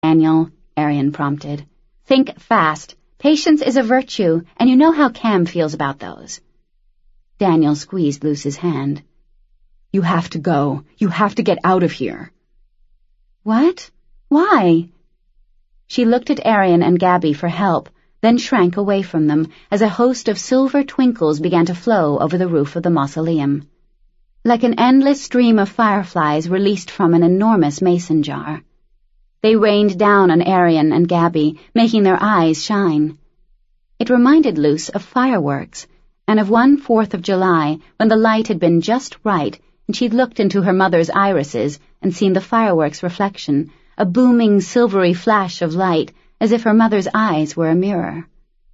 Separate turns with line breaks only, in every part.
Daniel, Arian prompted. Think fast. Patience is a virtue, and you know how Cam feels about those. Daniel squeezed Luce's hand. You have to go. You have to get out of here. What? Why? She looked at Arian and Gabby for help, then shrank away from them as a host of silver twinkles began to flow over the roof of the mausoleum. Like an endless stream of fireflies released from an enormous mason jar. They rained down on Arian and Gabby, making their eyes shine. It reminded Luce of fireworks, and of one 4th of July when the light had been just right and she'd looked into her mother's irises and seen the fireworks reflection, a booming silvery flash of light as if her mother's eyes were a mirror.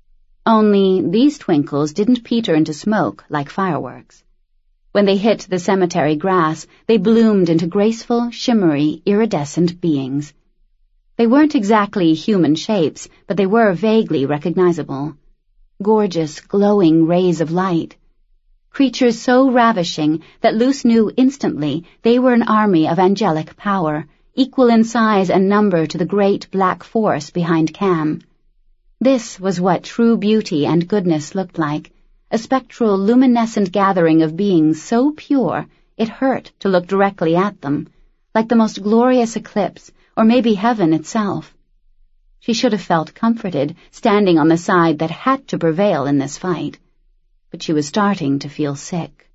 Only these twinkles didn't peter into smoke like fireworks. When they hit the cemetery grass, they bloomed into graceful, shimmery, iridescent beings. They weren't exactly human shapes, but they were vaguely recognizable. Gorgeous, glowing rays of light. Creatures so ravishing that Luce knew instantly they were an army of angelic power, equal in size and number to the great black force behind Cam. This was what true beauty and goodness looked like, a spectral, luminescent gathering of beings so pure it hurt to look directly at them, like the most glorious eclipse, or maybe heaven itself. She should have felt comforted, standing on the side that had to prevail in this fight. But she was starting to feel sick.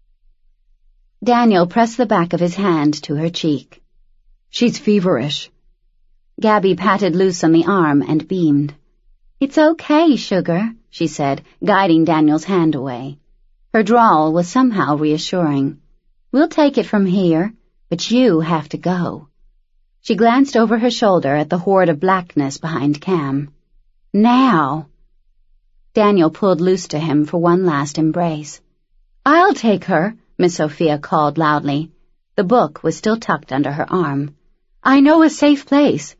Daniel pressed the back of his hand to her cheek. She's feverish. Gabby patted Luce on the arm and beamed. It's okay, sugar, she said, guiding Daniel's hand away. Her drawl was somehow reassuring. We'll take it from here, but you have to go. She glanced over her shoulder at the horde of blackness behind Cam. Now! Daniel pulled Luce to him for one last embrace. I'll take her, Miss Sophia called loudly. The book was still tucked under her arm. I know a safe place.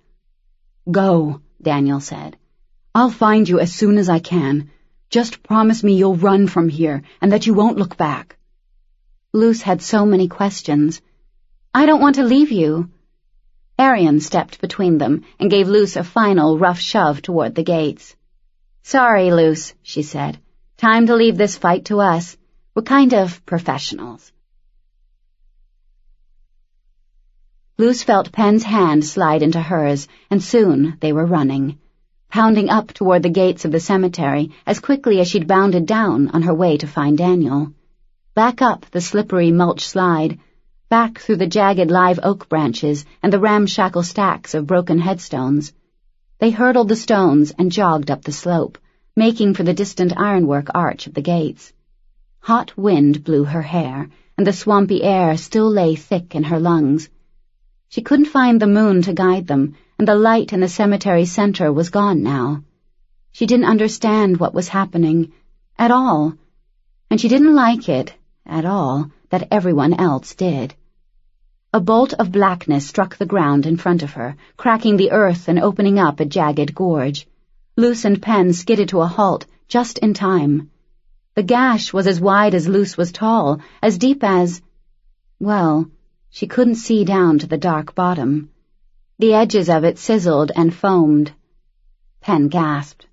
Go, Daniel said. I'll find you as soon as I can. Just promise me you'll run from here and that you won't look back. Luce had so many questions. I don't want to leave you. Arian stepped between them and gave Luce a final rough shove toward the gates. Sorry, Luce, she said. Time to leave this fight to us. We're kind of professionals. Luce felt Pen's hand slide into hers, and soon they were running, pounding up toward the gates of the cemetery as quickly as she'd bounded down on her way to find Daniel. Back up the slippery mulch slide, back through the jagged live oak branches and the ramshackle stacks of broken headstones. They hurdled the stones and jogged up the slope, making for the distant ironwork arch of the gates. Hot wind blew her hair, and the swampy air still lay thick in her lungs. She couldn't find the moon to guide them, and the light in the cemetery center was gone now. She didn't understand what was happening, at all, and she didn't like it, at all, that everyone else did. A bolt of blackness struck the ground in front of her, cracking the earth and opening up a jagged gorge. Luce and Pen skidded to a halt, just in time. The gash was as wide as Luce was tall, as deep as... well, she couldn't see down to the dark bottom. The edges of it sizzled and foamed. Pen gasped.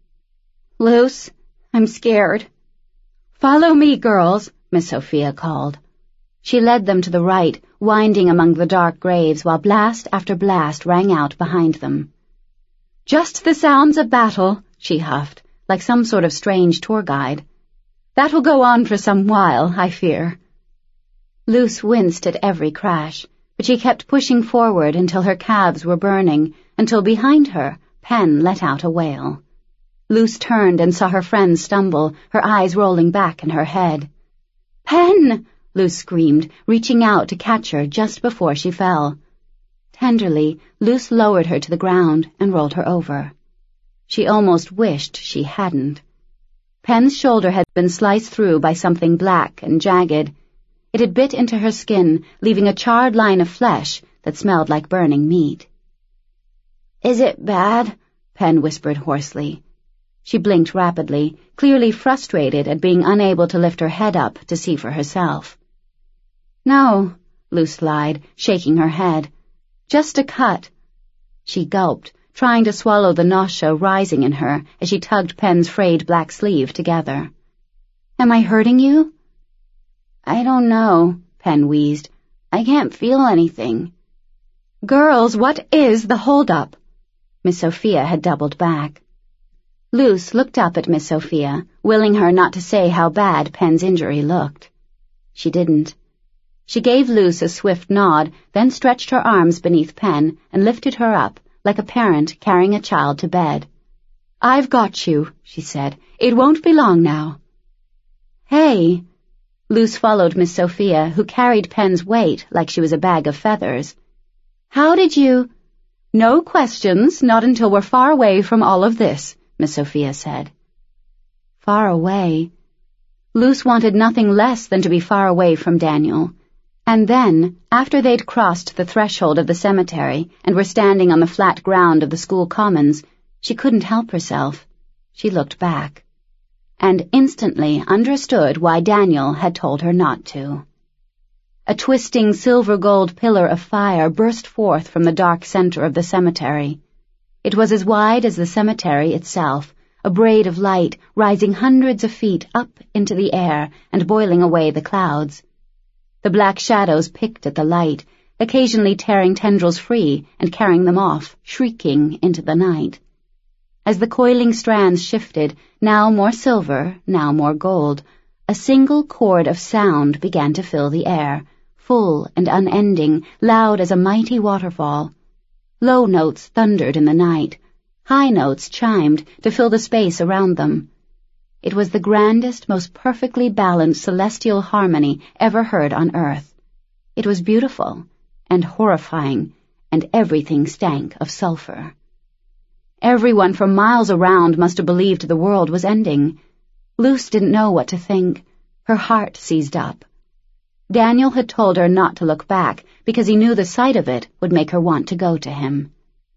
Luce, I'm scared. Follow me, girls, Miss Sophia called. She led them to the right, winding among the dark graves while blast after blast rang out behind them. Just the sounds of battle, she huffed, like some sort of strange tour guide. That will go on for some while, I fear. Luce winced at every crash, but she kept pushing forward until her calves were burning, until behind her, Pen let out a wail. Luce turned and saw her friend stumble, her eyes rolling back in her head. Pen! Luce screamed, reaching out to catch her just before she fell. Tenderly, Luce lowered her to the ground and rolled her over. She almost wished she hadn't. Pen's shoulder had been sliced through by something black and jagged. It had bit into her skin, leaving a charred line of flesh that smelled like burning meat. Is it bad? Pen whispered hoarsely. She blinked rapidly, clearly frustrated at being unable to lift her head up to see for herself. No, Luce lied, shaking her head. Just a cut. She gulped, trying to swallow the nausea rising in her as she tugged Pen's frayed black sleeve together. "Am I hurting you?" "I don't know," Pen wheezed. "I can't feel anything." "Girls, what is the hold-up?" Miss Sophia had doubled back. Luce looked up at Miss Sophia, willing her not to say how bad Pen's injury looked. She didn't. She gave Luce a swift nod, then stretched her arms beneath Pen and lifted her up, like a parent carrying a child to bed. "I've got you," she said. "It won't be long now." "Hey!" Luce followed Miss Sophia, who carried Pen's weight like she was a bag of feathers. "How did you—" "No questions, not until we're far away from all of this," Miss Sophia said. Far away. Luce wanted nothing less than to be far away from Daniel. And then, after they'd crossed the threshold of the cemetery and were standing on the flat ground of the school commons, she couldn't help herself. She looked back, and instantly understood why Daniel had told her not to. A twisting silver-gold pillar of fire burst forth from the dark center of the cemetery. It was as wide as the cemetery itself, a braid of light rising hundreds of feet up into the air and boiling away the clouds. The black shadows picked at the light, occasionally tearing tendrils free and carrying them off, shrieking into the night. As the coiling strands shifted, now more silver, now more gold, a single chord of sound began to fill the air, full and unending, loud as a mighty waterfall. Low notes thundered in the night. High notes chimed to fill the space around them. It was the grandest, most perfectly balanced celestial harmony ever heard on earth. It was beautiful and horrifying, and everything stank of sulfur. Everyone for miles around must have believed the world was ending. Luce didn't know what to think. Her heart seized up. Daniel had told her not to look back because he knew the sight of it would make her want to go to him.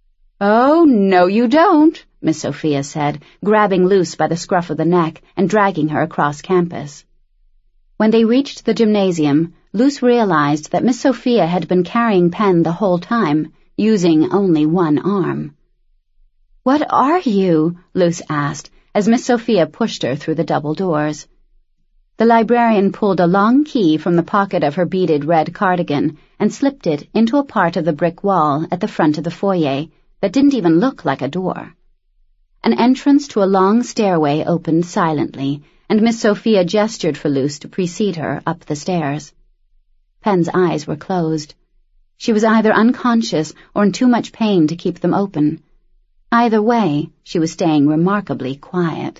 "Oh, no you don't," Miss Sophia said, grabbing Luce by the scruff of the neck and dragging her across campus. When they reached the gymnasium, Luce realized that Miss Sophia had been carrying Pen the whole time, using only one arm. "What are you?" Luce asked, as Miss Sophia pushed her through the double doors. The librarian pulled a long key from the pocket of her beaded red cardigan and slipped it into a part of the brick wall at the front of the foyer that didn't even look like a door. An entrance to a long stairway opened silently, and Miss Sophia gestured for Luce to precede her up the stairs. Pen's eyes were closed. She was either unconscious or in too much pain to keep them open. Either way, she was staying remarkably quiet.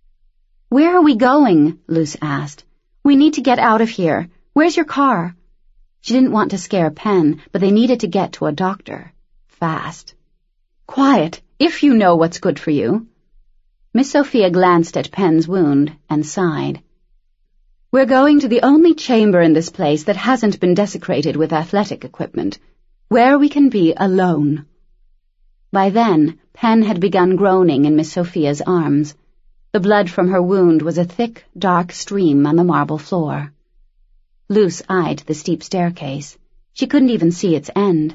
"Where are we going?" Luce asked. "We need to get out of here. Where's your car?" She didn't want to scare Pen, but they needed to get to a doctor. Fast. "Quiet, if you know what's good for you." Miss Sophia glanced at Pen's wound and sighed. "We're going to the only chamber in this place that hasn't been desecrated with athletic equipment, where we can be alone." By then, Pen had begun groaning in Miss Sophia's arms. The blood from her wound was a thick, dark stream on the marble floor. Luce eyed the steep staircase. She couldn't even see its end.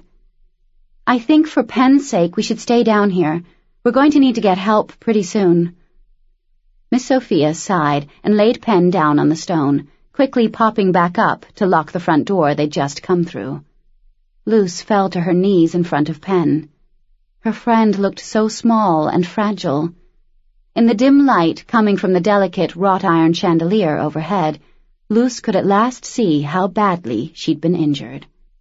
"I think for Pen's sake we should stay down here. We're going to need to get help pretty soon." Miss Sophia sighed and laid Pen down on the stone, quickly popping back up to lock the front door they'd just come through. Luce fell to her knees in front of Pen. Her friend looked so small and fragile. In the dim light coming from the delicate wrought-iron chandelier overhead, Luce could at last see how badly she'd been injured.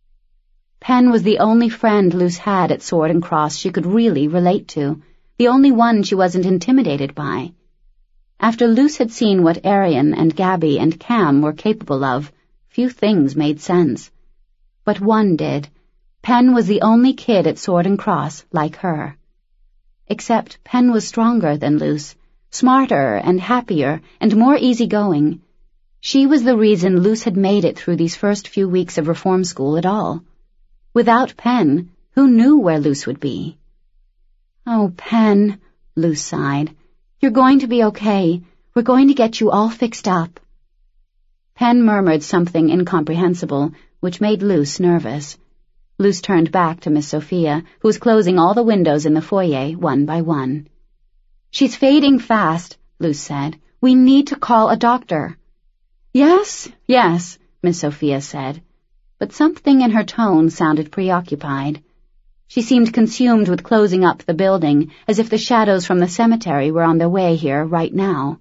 Pen was the only friend Luce had at Sword and Cross she could really relate to, the only one she wasn't intimidated by. After Luce had seen what Arian and Gabby and Cam were capable of, few things made sense. But one did. Pen was the only kid at Sword and Cross like her. Except Pen was stronger than Luce, smarter and happier and more easygoing. She was the reason Luce had made it through these first few weeks of reform school at all. Without Pen, who knew where Luce would be? "Oh, Pen," Luce sighed. "You're going to be okay. We're going to get you all fixed up." Pen murmured something incomprehensible, which made Luce nervous. Luce turned back to Miss Sophia, who was closing all the windows in the foyer one by one. "She's fading fast," Luce said. "We need to call a doctor." Yes, Miss Sophia said, but something in her tone sounded preoccupied. She seemed consumed with closing up the building, as if the shadows from the cemetery were on their way here right now.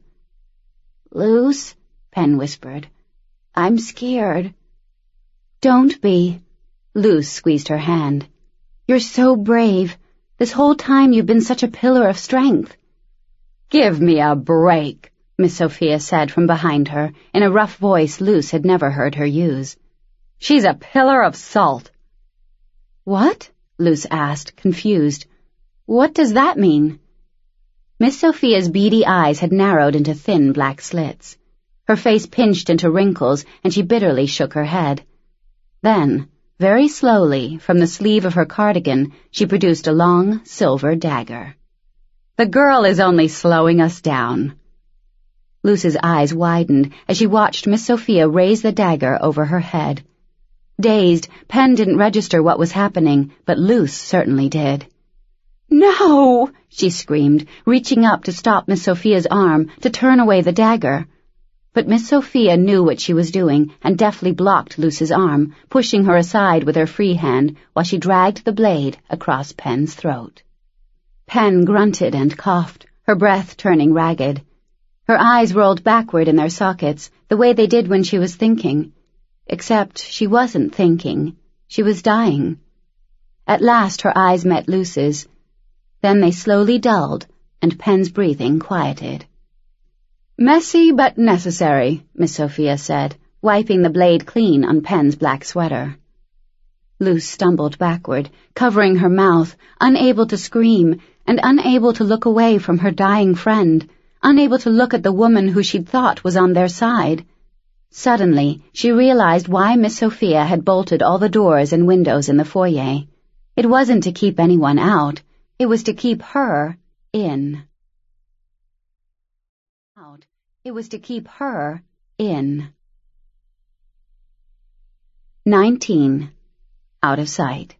"Luce," Penn whispered, "I'm scared." "Don't be." Luce squeezed her hand. "You're so brave. This whole time you've been such a pillar of strength." "Give me a break," Miss Sophia said from behind her, in a rough voice Luce had never heard her use. "She's a pillar of salt." "What?" Luce asked, confused. "What does that mean?" Miss Sophia's beady eyes had narrowed into thin black slits. Her face pinched into wrinkles, and she bitterly shook her head. Then, very slowly, from the sleeve of her cardigan, she produced a long, silver dagger. "The girl is only slowing us down." Luce's eyes widened as she watched Miss Sophia raise the dagger over her head. Dazed, Penn didn't register what was happening, but Luce certainly did. "No!" she screamed, reaching up to stop Miss Sophia's arm, to turn away the dagger. But Miss Sophia knew what she was doing and deftly blocked Luce's arm, pushing her aside with her free hand while she dragged the blade across Penn's throat. Penn grunted and coughed, her breath turning ragged. Her eyes rolled backward in their sockets, the way they did when she was thinking. Except she wasn't thinking. She was dying. At last her eyes met Luce's. Then they slowly dulled, and Penn's breathing quieted. "Messy but necessary," Miss Sophia said, wiping the blade clean on Penn's black sweater. Luce stumbled backward, covering her mouth, unable to scream, and unable to look away from her dying friend, unable to look at the woman who she'd thought was on their side. Suddenly, she realized why Miss Sophia had bolted all the doors and windows in the foyer. It wasn't to keep anyone out. It was to keep her in. It was to keep her in. 19. Out of sight.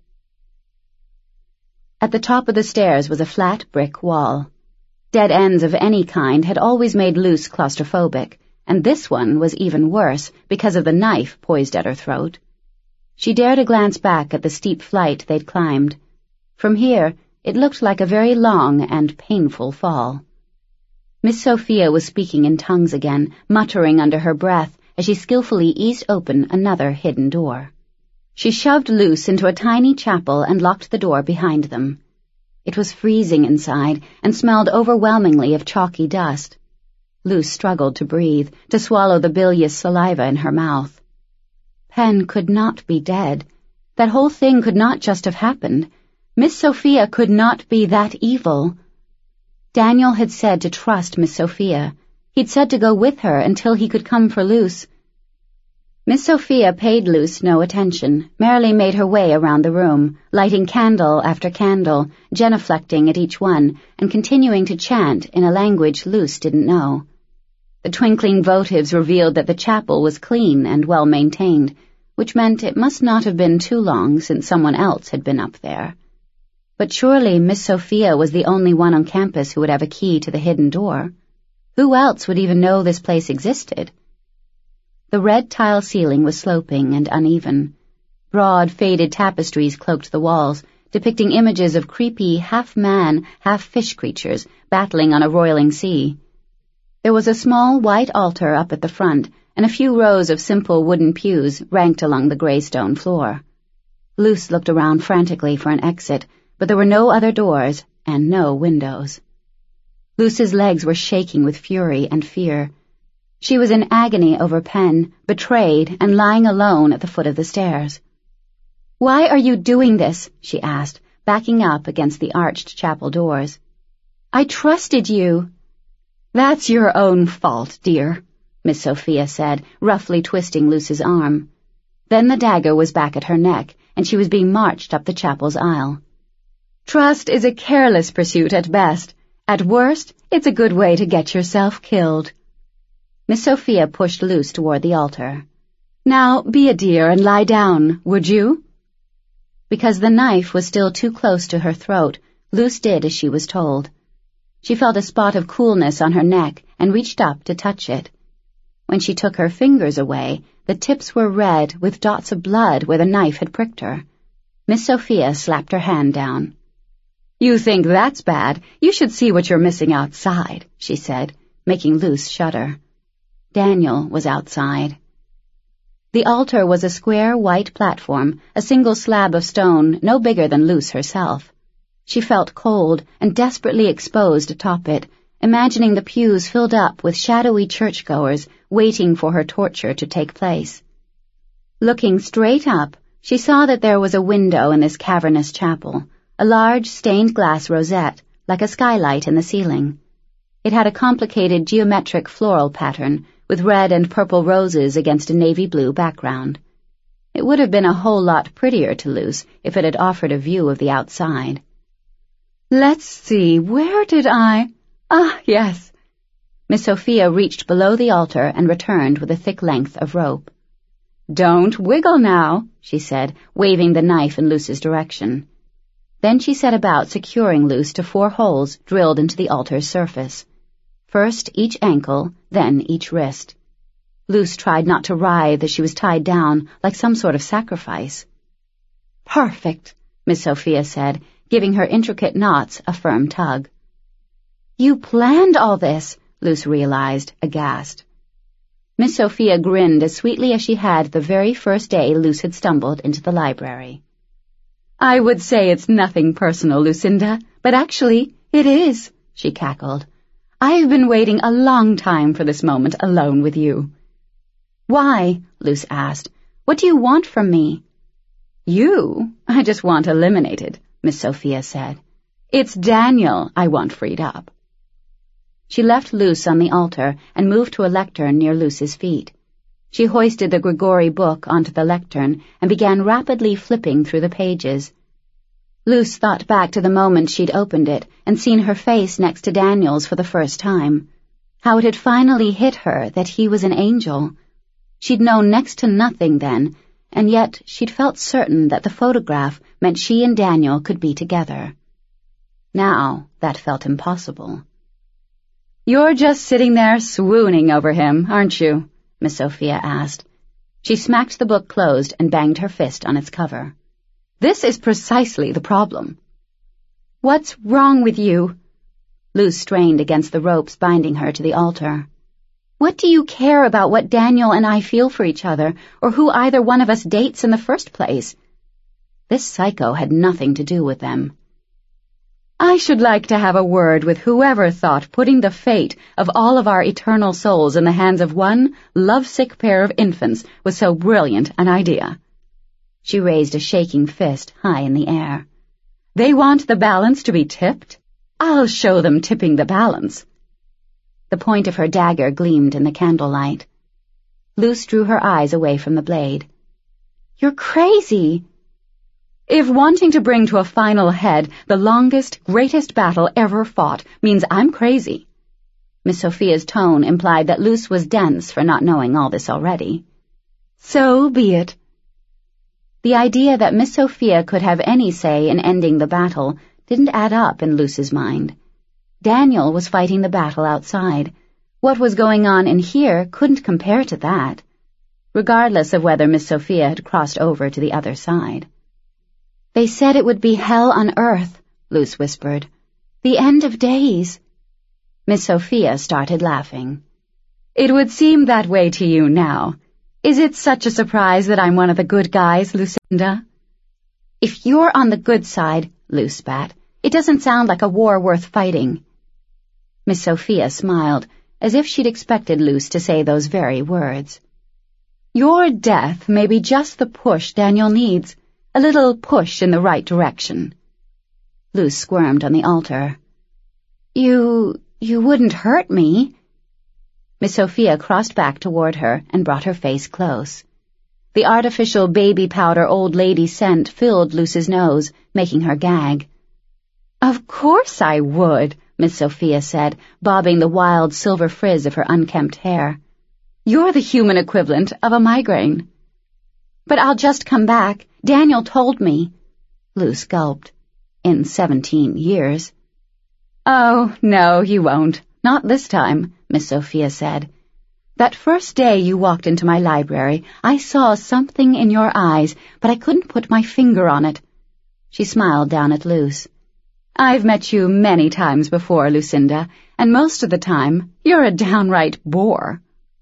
At the top of the stairs was a flat brick wall. Dead ends of any kind had always made Luce claustrophobic, and this one was even worse because of the knife poised at her throat. She dared a glance back at the steep flight they'd climbed. From here, it looked like a very long and painful fall. Miss Sophia was speaking in tongues again, muttering under her breath as she skillfully eased open another hidden door. She shoved Luce into a tiny chapel and locked the door behind them. It was freezing inside and smelled overwhelmingly of chalky dust. Luce struggled to breathe, to swallow the bilious saliva in her mouth. Penn could not be dead. That whole thing could not just have happened. Miss Sophia could not be that evil. Daniel had said to trust Miss Sophia. He'd said to go with her until he could come for Luce. Miss Sophia paid Luce no attention, merely made her way around the room, lighting candle after candle, genuflecting at each one, and continuing to chant in a language Luce didn't know. The twinkling votives revealed that the chapel was clean and well maintained, which meant it must not have been too long since someone else had been up there. But surely Miss Sophia was the only one on campus who would have a key to the hidden door. Who else would even know this place existed? The red tile ceiling was sloping and uneven. Broad, faded tapestries cloaked the walls, depicting images of creepy, half-man, half-fish creatures battling on a roiling sea. There was a small white altar up at the front, and a few rows of simple wooden pews ranked along the gray stone floor. Luce looked around frantically for an exit, but there were no other doors and no windows. Luce's legs were shaking with fury and fear. She was in agony over Penn, betrayed and lying alone at the foot of the stairs. "Why are you doing this?" she asked, backing up against the arched chapel doors. "I trusted you." "That's your own fault, dear," Miss Sophia said, roughly twisting Luce's arm. Then the dagger was back at her neck, and she was being marched up the chapel's aisle. "Trust is a careless pursuit at best. At worst, it's a good way to get yourself killed." Miss Sophia pushed Luce toward the altar. "Now, be a dear and lie down, would you?" Because the knife was still too close to her throat, Luce did as she was told. She felt a spot of coolness on her neck and reached up to touch it. When she took her fingers away, the tips were red with dots of blood where the knife had pricked her. Miss Sophia slapped her hand down. "You think that's bad? You should see what you're missing outside," she said, making Luce shudder. Daniel was outside. The altar was a square white platform, a single slab of stone no bigger than Luce herself. She felt cold and desperately exposed atop it, imagining the pews filled up with shadowy churchgoers waiting for her torture to take place. Looking straight up, she saw that there was a window in this cavernous chapel, a large stained glass rosette, like a skylight in the ceiling. It had a complicated geometric floral pattern, with red and purple roses against a navy blue background. It would have been a whole lot prettier to Luce if it had offered a view of the outside. "Let's see, where did I... Ah, yes." Miss Sophia reached below the altar and returned with a thick length of rope. "Don't wiggle now," she said, waving the knife in Luce's direction. Then she set about securing Luce to 4 holes drilled into the altar's surface. First each ankle, then each wrist. Luce tried not to writhe as she was tied down like some sort of sacrifice. "Perfect," Miss Sophia said, giving her intricate knots a firm tug. "You planned all this," Luce realized, aghast. Miss Sophia grinned as sweetly as she had the very first day Luce had stumbled into the library. "I would say it's nothing personal, Lucinda, but actually it is," she cackled. "I've been waiting a long time for this moment alone with you." "Why?" Luce asked. "What do you want from me?" "You? I just want eliminated," Miss Sophia said. "It's Daniel I want freed up." She left Luce on the altar and moved to a lectern near Luce's feet. She hoisted the Grigori book onto the lectern and began rapidly flipping through the pages. Luce thought back to the moment she'd opened it and seen her face next to Daniel's for the first time. How it had finally hit her that he was an angel. She'd known next to nothing then, and yet she'd felt certain that the photograph meant she and Daniel could be together. Now that felt impossible. "You're just sitting there swooning over him, aren't you?" Miss Sophia asked. She smacked the book closed and banged her fist on its cover. "This is precisely the problem." "What's wrong with you?" Luce strained against the ropes binding her to the altar. "What do you care about what Daniel and I feel for each other, or who either one of us dates in the first place?" This psycho had nothing to do with them. "I should like to have a word with whoever thought putting the fate of all of our eternal souls in the hands of one lovesick pair of infants was so brilliant an idea." She raised a shaking fist high in the air. "They want the balance to be tipped? I'll show them tipping the balance." The point of her dagger gleamed in the candlelight. Luce drew her eyes away from the blade. "You're crazy." "If wanting to bring to a final head the longest, greatest battle ever fought means I'm crazy." Miss Sophia's tone implied that Luce was dense for not knowing all this already. "So be it." The idea that Miss Sophia could have any say in ending the battle didn't add up in Luce's mind. Daniel was fighting the battle outside. What was going on in here couldn't compare to that, regardless of whether Miss Sophia had crossed over to the other side. "They said it would be hell on earth," Luce whispered. "The end of days." Miss Sophia started laughing. "It would seem that way to you now. Is it such a surprise that I'm one of the good guys, Lucinda?" "If you're on the good side," Luce spat, "it doesn't sound like a war worth fighting." Miss Sophia smiled, as if she'd expected Luce to say those very words. "Your death may be just the push Daniel needs, a little push in the right direction." Luce squirmed on the altar. You wouldn't hurt me?" Miss Sophia crossed back toward her and brought her face close. The artificial baby powder old lady scent filled Luce's nose, making her gag. "Of course I would," Miss Sophia said, bobbing the wild silver frizz of her unkempt hair. "You're the human equivalent of a migraine." "But I'll just come back. Daniel told me." Luce gulped. In 17 years. Oh, no, you won't. Not this time, Miss Sophia said. That first day you walked into my library, I saw something in your eyes, but I couldn't put my finger on it. She smiled down at Luce. I've met you many times before, Lucinda, and most of the time you're a downright bore.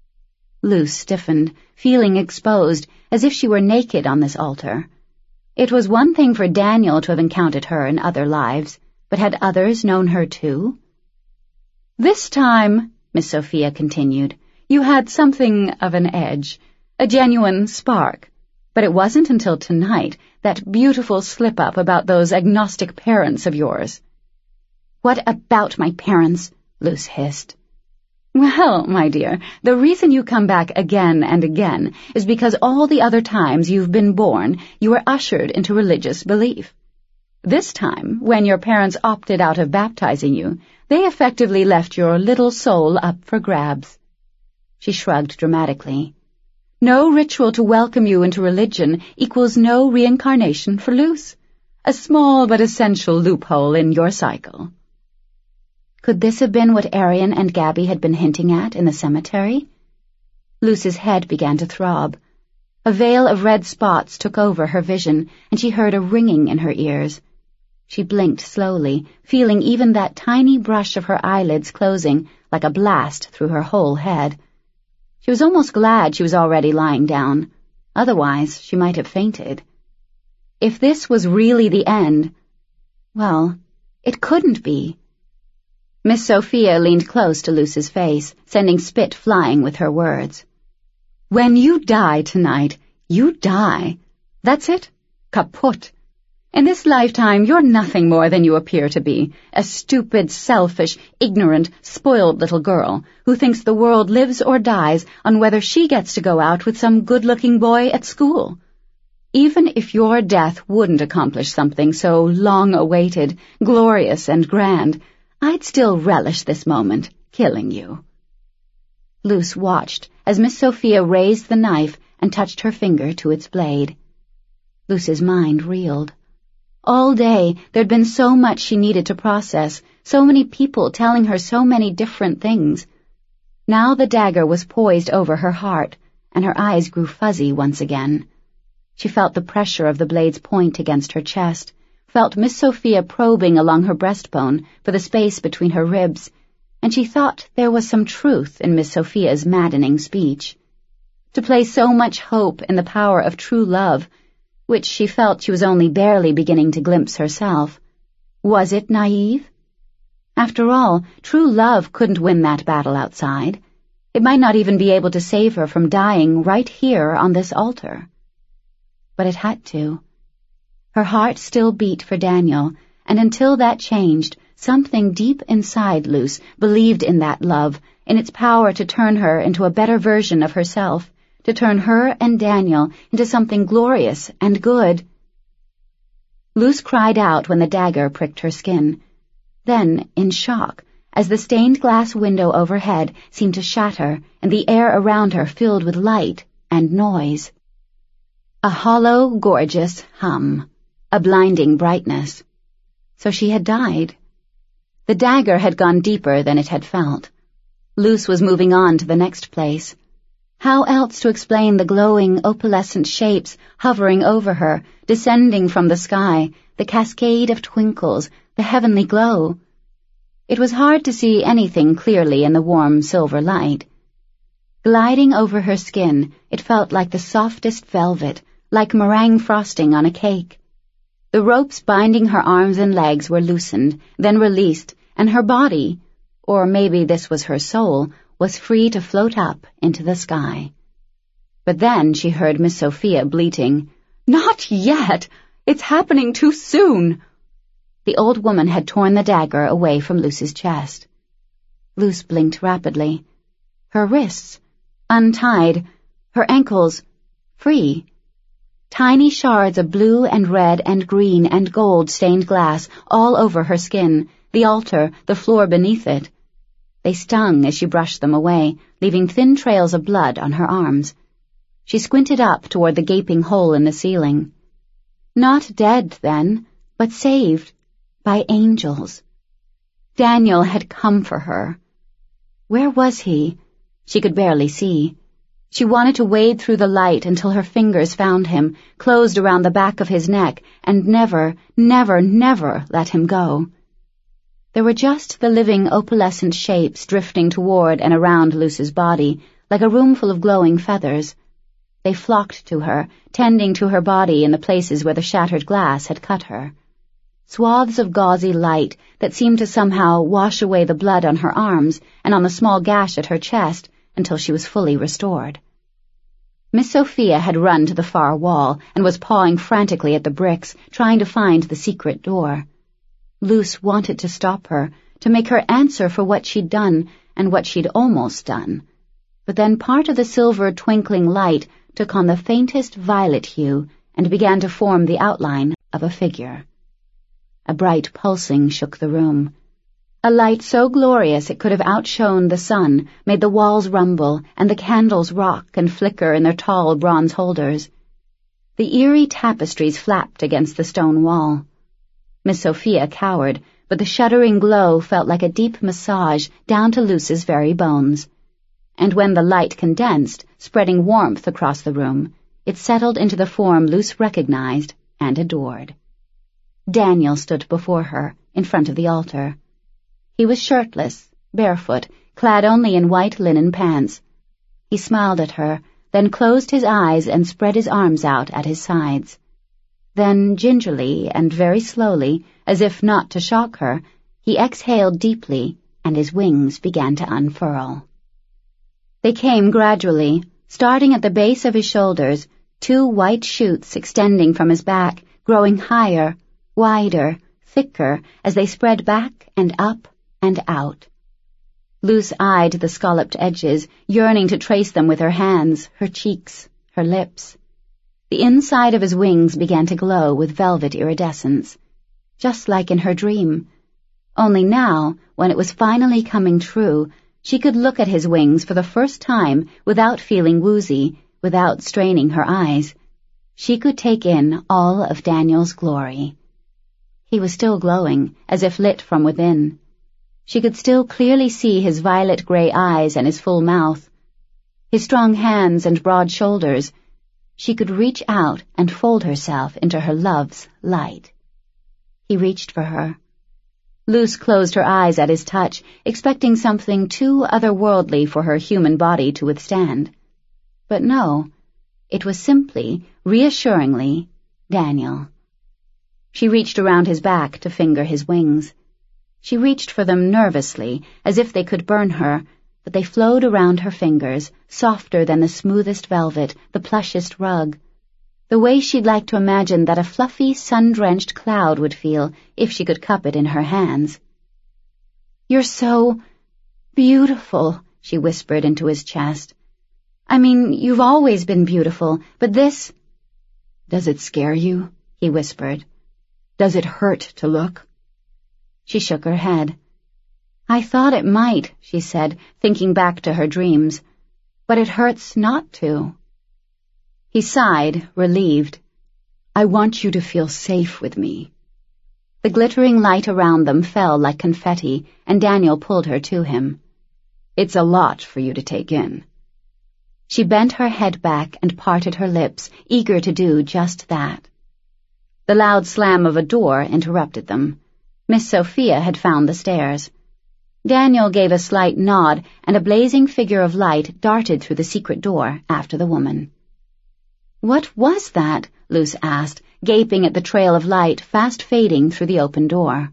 Luce stiffened, feeling exposed, as if she were naked on this altar. It was one thing for Daniel to have encountered her in other lives, but had others known her too? This time, Miss Sophia continued, you had something of an edge, a genuine spark. But it wasn't until tonight, that beautiful slip-up about those agnostic parents of yours. What about my parents? Luce hissed. Well, my dear, the reason you come back again and again is because all the other times you've been born, you were ushered into religious belief. This time, when your parents opted out of baptizing you, they effectively left your little soul up for grabs. She shrugged dramatically. No ritual to welcome you into religion equals no reincarnation for Luce. A small but essential loophole in your cycle. Could this have been what Arian and Gabby had been hinting at in the cemetery? Luce's head began to throb. A veil of red spots took over her vision, and she heard a ringing in her ears. She blinked slowly, feeling even that tiny brush of her eyelids closing like a blast through her whole head. She was almost glad she was already lying down. Otherwise, she might have fainted. If this was really the end, well, it couldn't be. Miss Sophia leaned close to Luce's face, sending spit flying with her words. When you die tonight, you die. That's it. Kaput. In this lifetime, you're nothing more than you appear to be, a stupid, selfish, ignorant, spoiled little girl who thinks the world lives or dies on whether she gets to go out with some good-looking boy at school. Even if your death wouldn't accomplish something so long-awaited, glorious, and grand, I'd still relish this moment, killing you. Luce watched as Miss Sophia raised the knife and touched her finger to its blade. Luce's mind reeled. All day, there'd been so much she needed to process, so many people telling her so many different things. Now the dagger was poised over her heart, and her eyes grew fuzzy once again. She felt the pressure of the blade's point against her chest, felt Miss Sophia probing along her breastbone for the space between her ribs, and she thought there was some truth in Miss Sophia's maddening speech. To place so much hope in the power of true love, which she felt she was only barely beginning to glimpse herself. Was it naive? After all, true love couldn't win that battle outside. It might not even be able to save her from dying right here on this altar. But it had to. Her heart still beat for Daniel, and until that changed, something deep inside Luce believed in that love, in its power to turn her into a better version of herself, to turn her and Daniel into something glorious and good. Luce cried out when the dagger pricked her skin. Then, in shock, as the stained glass window overhead seemed to shatter and the air around her filled with light and noise. A hollow, gorgeous hum, a blinding brightness. So she had died. The dagger had gone deeper than it had felt. Luce was moving on to the next place. How else to explain the glowing, opalescent shapes hovering over her, descending from the sky, the cascade of twinkles, the heavenly glow? It was hard to see anything clearly in the warm silver light. Gliding over her skin, it felt like the softest velvet, like meringue frosting on a cake. The ropes binding her arms and legs were loosened, then released, and her body, or maybe this was her soul, was free to float up into the sky. But then she heard Miss Sophia bleating, "Not yet! It's happening too soon!" The old woman had torn the dagger away from Luce's chest. Luce blinked rapidly. Her wrists, untied, her ankles, free. Tiny shards of blue and red and green and gold stained glass all over her skin, the altar, the floor beneath it. They stung as she brushed them away, leaving thin trails of blood on her arms. She squinted up toward the gaping hole in the ceiling. Not dead, then, but saved by angels. Daniel had come for her. Where was he? She could barely see. She wanted to wade through the light until her fingers found him, closed around the back of his neck, and never, never, never let him go. There were just the living opalescent shapes drifting toward and around Luce's body, like a roomful of glowing feathers. They flocked to her, tending to her body in the places where the shattered glass had cut her. Swaths of gauzy light that seemed to somehow wash away the blood on her arms and on the small gash at her chest until she was fully restored. Miss Sophia had run to the far wall and was pawing frantically at the bricks, trying to find the secret door. Luce wanted to stop her, to make her answer for what she'd done and what she'd almost done. But then part of the silver twinkling light took on the faintest violet hue and began to form the outline of a figure. A bright pulsing shook the room. A light so glorious it could have outshone the sun made the walls rumble and the candles rock and flicker in their tall bronze holders. The eerie tapestries flapped against the stone wall. Miss Sophia cowered, but the shuddering glow felt like a deep massage down to Luce's very bones. And when the light condensed, spreading warmth across the room, it settled into the form Luce recognized and adored. Daniel stood before her, in front of the altar. He was shirtless, barefoot, clad only in white linen pants. He smiled at her, then closed his eyes and spread his arms out at his sides. Then, gingerly and very slowly, as if not to shock her, he exhaled deeply, and his wings began to unfurl. They came gradually, starting at the base of his shoulders, 2 white shoots extending from his back, growing higher, wider, thicker, as they spread back and up and out. Luce eyed the scalloped edges, yearning to trace them with her hands, her cheeks, her lips. The inside of his wings began to glow with velvet iridescence, just like in her dream. Only now, when it was finally coming true, she could look at his wings for the first time without feeling woozy, without straining her eyes. She could take in all of Daniel's glory. He was still glowing, as if lit from within. She could still clearly see his violet-gray eyes and his full mouth. His strong hands and broad shoulders. She could reach out and fold herself into her love's light. He reached for her. Luce closed her eyes at his touch, expecting something too otherworldly for her human body to withstand. But no, it was simply, reassuringly, Daniel. She reached around his back to finger his wings. She reached for them nervously, as if they could burn her, but they flowed around her fingers, softer than the smoothest velvet, the plushest rug, the way she'd like to imagine that a fluffy, sun-drenched cloud would feel if she could cup it in her hands. "You're so beautiful," she whispered into his chest. "I mean, you've always been beautiful, but this—" "Does it scare you?" he whispered. "Does it hurt to look?" She shook her head. "I thought it might," she said, thinking back to her dreams. "But it hurts not to." He sighed, relieved. "I want you to feel safe with me." The glittering light around them fell like confetti, and Daniel pulled her to him. "It's a lot for you to take in." She bent her head back and parted her lips, eager to do just that. The loud slam of a door interrupted them. Miss Sophia had found the stairs. Daniel gave a slight nod, and a blazing figure of light darted through the secret door after the woman. "What was that?" Luce asked, gaping at the trail of light fast fading through the open door.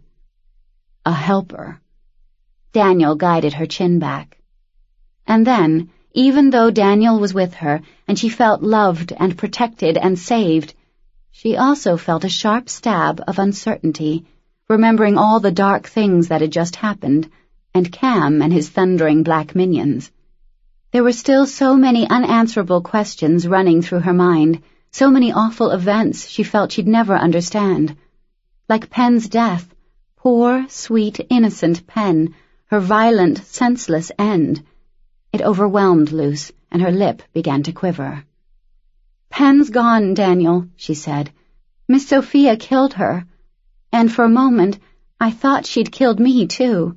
"A helper." Daniel guided her chin back. And then, even though Daniel was with her, and she felt loved and protected and saved, she also felt a sharp stab of uncertainty, remembering all the dark things that had just happened, and Cam and his thundering black minions. There were still so many unanswerable questions running through her mind, so many awful events she felt she'd never understand. Like Penn's death, poor, sweet, innocent Penn, her violent, senseless end. It overwhelmed Luce, and her lip began to quiver. "Penn's gone, Daniel," she said. Miss Sophia killed her, and for a moment I thought she'd killed me too.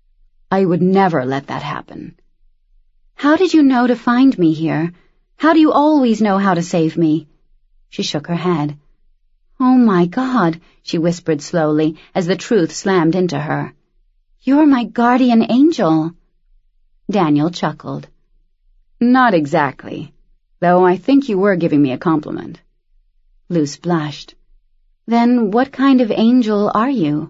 I would never let that happen.
How did you know to find me here? How do you always know how to save me? She shook her head. Oh my God, she whispered slowly as the truth slammed into her. You're my guardian angel. Daniel chuckled.
Not exactly, though I think you were giving me a compliment.
Luce blushed. Then what kind of angel are you?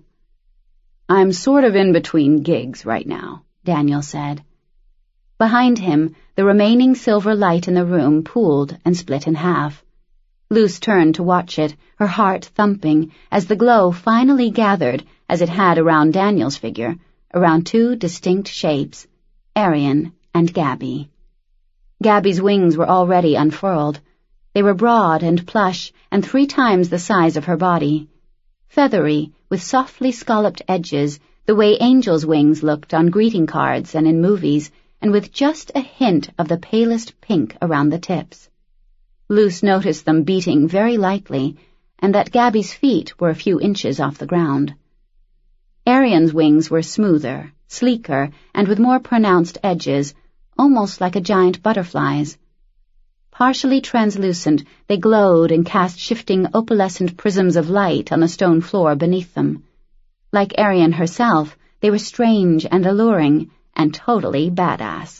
I'm sort of in between gigs right now, Daniel said.
Behind him, the remaining silver light in the room pooled and split in half. Luce turned to watch it, her heart thumping, as the glow finally gathered, as it had around Daniel's figure, around two distinct shapes, Arian and Gabby. Gabby's wings were already unfurled. They were broad and plush and 3 times the size of her body. Feathery, with softly scalloped edges, the way angels' wings looked on greeting cards and in movies, and with just a hint of the palest pink around the tips. Luce noticed them beating very lightly, and that Gabby's feet were a few inches off the ground. Arian's wings were smoother, sleeker, and with more pronounced edges, almost like a giant butterfly's. Partially translucent, they glowed and cast shifting opalescent prisms of light on the stone floor beneath them. Like Arian herself, they were strange and alluring, and totally badass.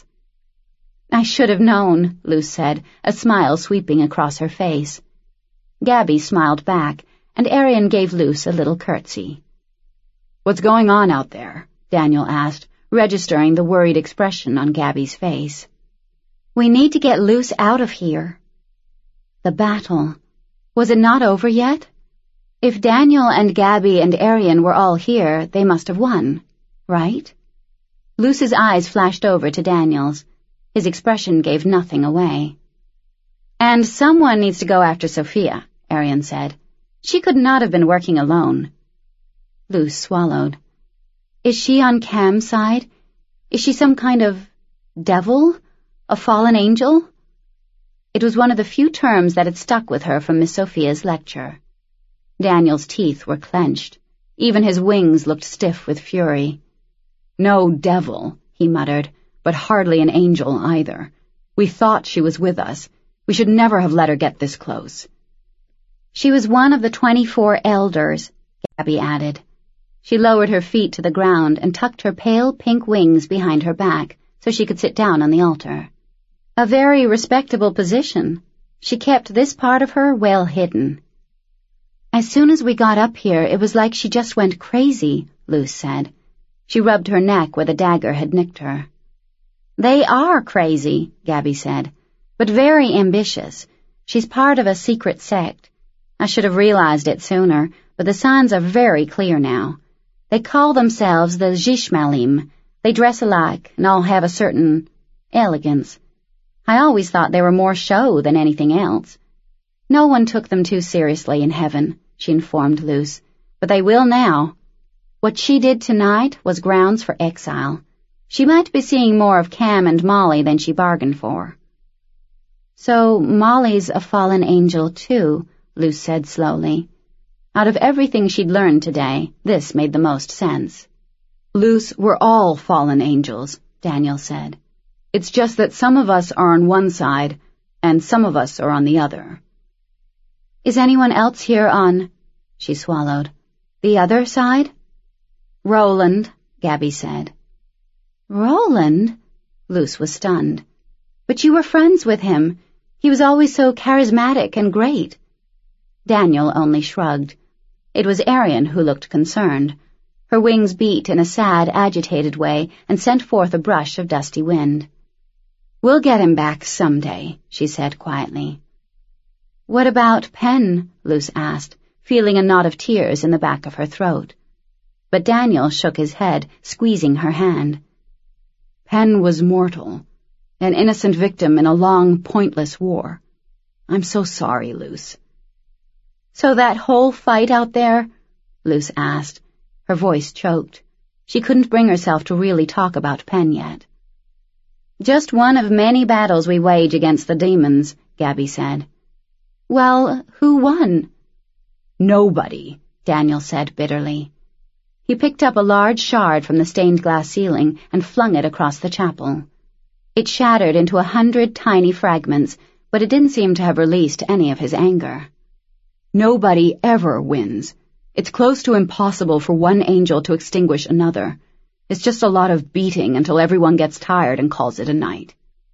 I should have known, Luce said, a smile sweeping across her face. Gabby smiled back, and Arian gave Luce a little curtsy.
What's going on out there?
Daniel asked, registering the worried expression on Gabby's face. We need to get Luce out of here. The battle. Was it not over yet? If Daniel and Gabby and Arian were all here, they must have won, right? Luce's eyes flashed over to Daniel's. His expression gave nothing away. And someone needs to go after Sophia, Arian said. She could not have been working alone. Luce swallowed. Is she on Cam's side? Is she some kind of devil? A fallen angel? It was one of the few terms that had stuck with her from Miss Sophia's lecture. Daniel's teeth were clenched. Even his wings looked stiff with fury.
No devil, he muttered, but hardly an angel either. We thought she was with us. We should never have let her get this close.
She was one of the 24 elders, Gabby added. She lowered her feet to the ground and tucked her pale pink wings behind her back so she could sit down on the altar. A very respectable position. She kept this part of her well hidden. As soon as we got up here, it was like she just went crazy, Luce said. She rubbed her neck where the dagger had nicked her. They are crazy, Gabby said, but very ambitious. She's part of a secret sect. I should have realized it sooner, but the signs are very clear now. They call themselves the Jishmalim. They dress alike and all have a certain elegance. I always thought they were more show than anything else. No one took them too seriously in heaven, she informed Luce, but they will now. What she did tonight was grounds for exile. She might be seeing more of Cam and Molly than she bargained for. So Molly's a fallen angel too, Luce said slowly. Out of everything she'd learned today, this made the most sense.
Luce, we're all fallen angels, Daniel said. It's just that some of us are on one side, and some of us are on the other.
Is anyone else here on, she swallowed, the other side? Roland, Gabby said. Roland? Luce was stunned. But you were friends with him. He was always so charismatic and great. Daniel only shrugged. It was Arian who looked concerned. Her wings beat in a sad, agitated way and sent forth a brush of dusty wind. We'll get him back someday, she said quietly. What about Penn? Luce asked, feeling a knot of tears in the back of her throat. But Daniel shook his head, squeezing her hand.
Penn was mortal, an innocent victim in a long, pointless war. I'm so sorry, Luce.
So that whole fight out there? Luce asked. Her voice choked. She couldn't bring herself to really talk about Penn yet. Just one of many battles we wage against the demons, Gabby said. Well, who won?
Nobody, Daniel said bitterly. He picked up a large shard from the stained glass ceiling and flung it across the chapel. It shattered into 100 tiny fragments, but it didn't seem to have released any of his anger. Nobody ever wins. It's close to impossible for one angel to extinguish another. It's just a lot of beating until everyone gets tired and calls it a night.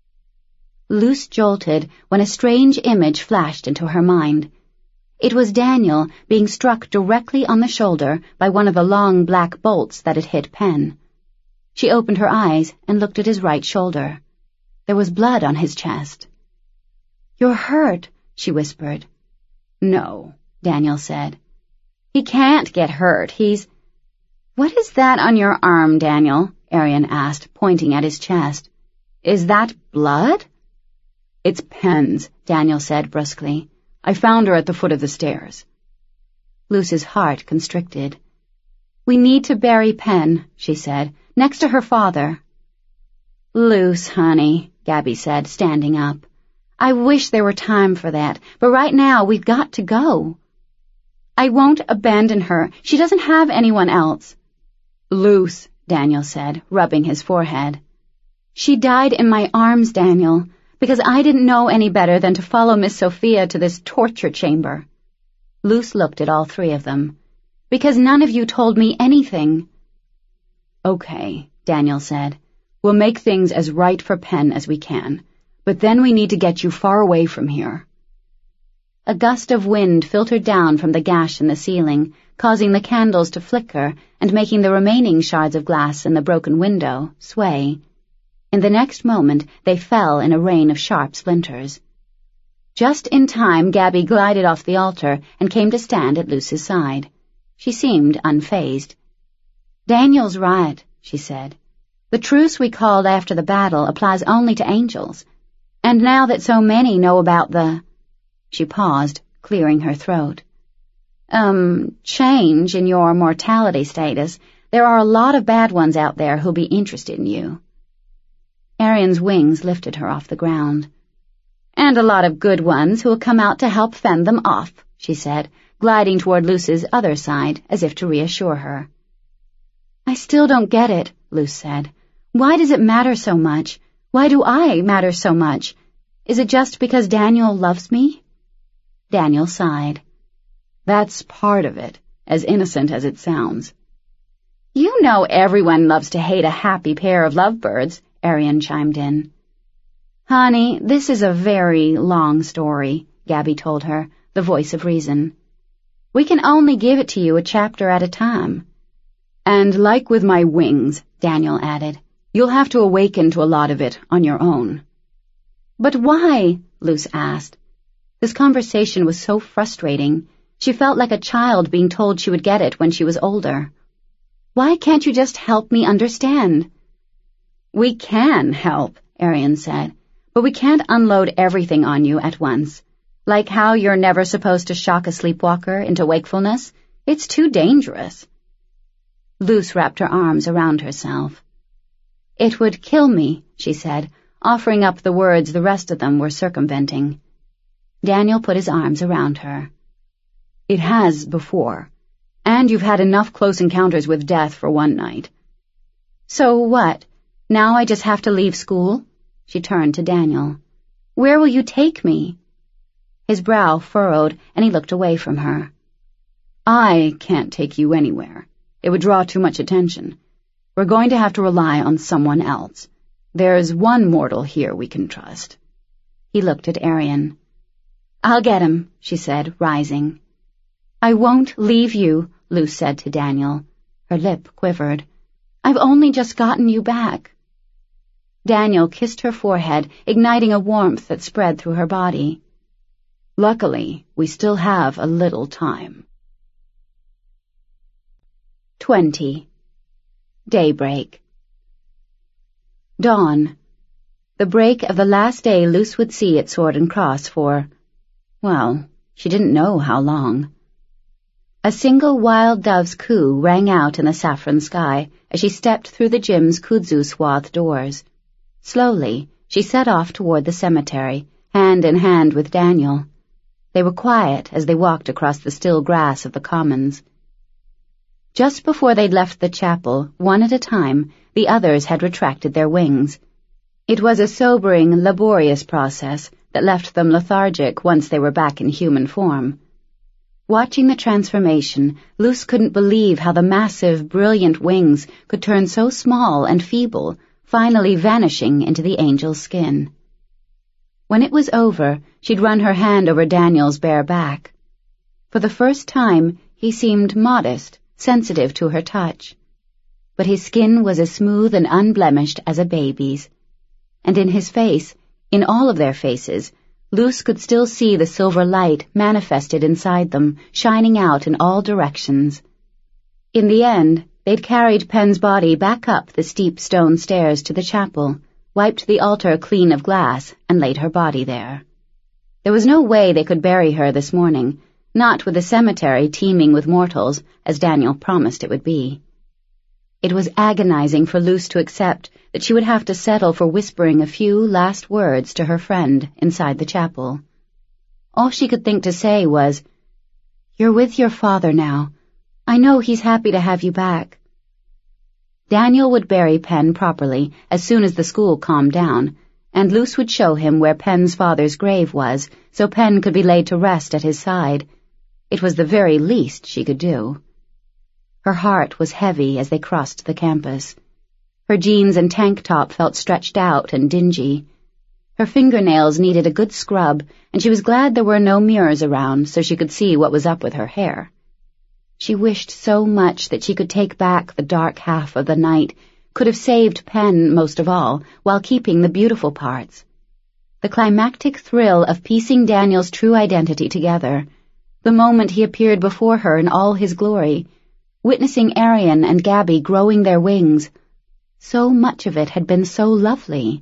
Luce jolted when a strange image flashed into her mind. It was Daniel being struck directly on the shoulder by one of the long black bolts that had hit Penn. She opened her eyes and looked at his right shoulder. There was blood on his chest. "You're hurt," she whispered. "No," Daniel said. "He can't get hurt. He's—" "What is that on your arm, Daniel?" Arian asked, pointing at his chest. "Is that blood?" "It's Penn's," Daniel said brusquely. "I found her at the foot of the stairs." Luce's heart constricted. "We need to bury Penn," she said, "next to her father." "Luce, honey," Gabby said, standing up. "I wish there were time for that, but right now we've got to go." "I won't abandon her. She doesn't have anyone else." "Luce," Daniel said, rubbing his forehead. "She died in my arms, Daniel, because I didn't know any better than to follow Miss Sophia to this torture chamber." Luce looked at all three of them. "Because none of you told me anything." "Okay," Daniel said. "We'll make things as right for Penn as we can, but then we need to get you far away from here." A gust of wind filtered down from the gash in the ceiling, causing the candles to flicker and making the remaining shards of glass in the broken window sway. In the next moment, they fell in a rain of sharp splinters. Just in time, Gabby glided off the altar and came to stand at Luce's side. She seemed unfazed. "Daniel's right," she said. "The truce we called after the battle applies only to angels. And now that so many know about the—" She paused, clearing her throat. "Change in your mortality status, there are a lot of bad ones out there who'll be interested in you." Arian's wings lifted her off the ground. "And a lot of good ones who'll come out to help fend them off," she said, gliding toward Luce's other side as if to reassure her. "I still don't get it," Luce said. "Why does it matter so much? Why do I matter so much? Is it just because Daniel loves me?" Daniel sighed. "That's part of it, as innocent as it sounds." "You know everyone loves to hate a happy pair of lovebirds," Arian chimed in. "Honey, this is a very long story," Gabby told her, the voice of reason. "We can only give it to you a chapter at a time." "And like with my wings," Daniel added, "you'll have to awaken to a lot of it on your own." "But why?" Luce asked. This conversation was so frustrating. She felt like a child being told she would get it when she was older. "Why can't you just help me understand?" "We can help," Arian said, "but we can't unload everything on you at once. Like how you're never supposed to shock a sleepwalker into wakefulness. It's too dangerous." Luce wrapped her arms around herself. "It would kill me," she said, offering up the words the rest of them were circumventing. Daniel put his arms around her. "It has before, and you've had enough close encounters with death for one night." "So what? Now I just have to leave school?" She turned to Daniel. "Where will you take me?" His brow furrowed, and he looked away from her. "I can't take you anywhere. It would draw too much attention. We're going to have to rely on someone else. There's one mortal here we can trust." He looked at Arian. "I'll get him," she said, rising. "I won't leave you," Luce said to Daniel. Her lip quivered. "I've only just gotten you back." Daniel kissed her forehead, igniting a warmth that spread through her body. "Luckily, we still have a little time." 20. Daybreak. Dawn. The break of the last day Luce would see at Sword and Cross for, well, she didn't know how long. A single wild dove's coo rang out in the saffron sky as she stepped through the gym's kudzu-swathed doors. Slowly, she set off toward the cemetery, hand in hand with Daniel. They were quiet as they walked across the still grass of the commons. Just before they'd left the chapel, one at a time, the others had retracted their wings. It was a sobering, laborious process that left them lethargic once they were back in human form. Watching the transformation, Luce couldn't believe how the massive, brilliant wings could turn so small and feeble, finally vanishing into the angel's skin. When it was over, she'd run her hand over Daniel's bare back. For the first time, he seemed modest, sensitive to her touch. But his skin was as smooth and unblemished as a baby's. And in his face, in all of their faces, Luce could still see the silver light manifested inside them, shining out in all directions. In the end, they'd carried Penn's body back up the steep stone stairs to the chapel, wiped the altar clean of glass, and laid her body there. There was no way they could bury her this morning, not with the cemetery teeming with mortals, as Daniel promised it would be. It was agonizing for Luce to accept that she would have to settle for whispering a few last words to her friend inside the chapel. All she could think to say was, "You're with your father now. I know he's happy to have you back." Daniel would bury Penn properly as soon as the school calmed down, and Luce would show him where Penn's father's grave was, so Penn could be laid to rest at his side. It was the very least she could do. Her heart was heavy as they crossed the campus. Her jeans and tank top felt stretched out and dingy. Her fingernails needed a good scrub, and she was glad there were no mirrors around so she could see what was up with her hair. She wished so much that she could take back the dark half of the night, could have saved Penn most of all, while keeping the beautiful parts. The climactic thrill of piecing Daniel's true identity together, the moment he appeared before her in all his glory, witnessing Arian and Gabby growing their wings. So much of it had been so lovely.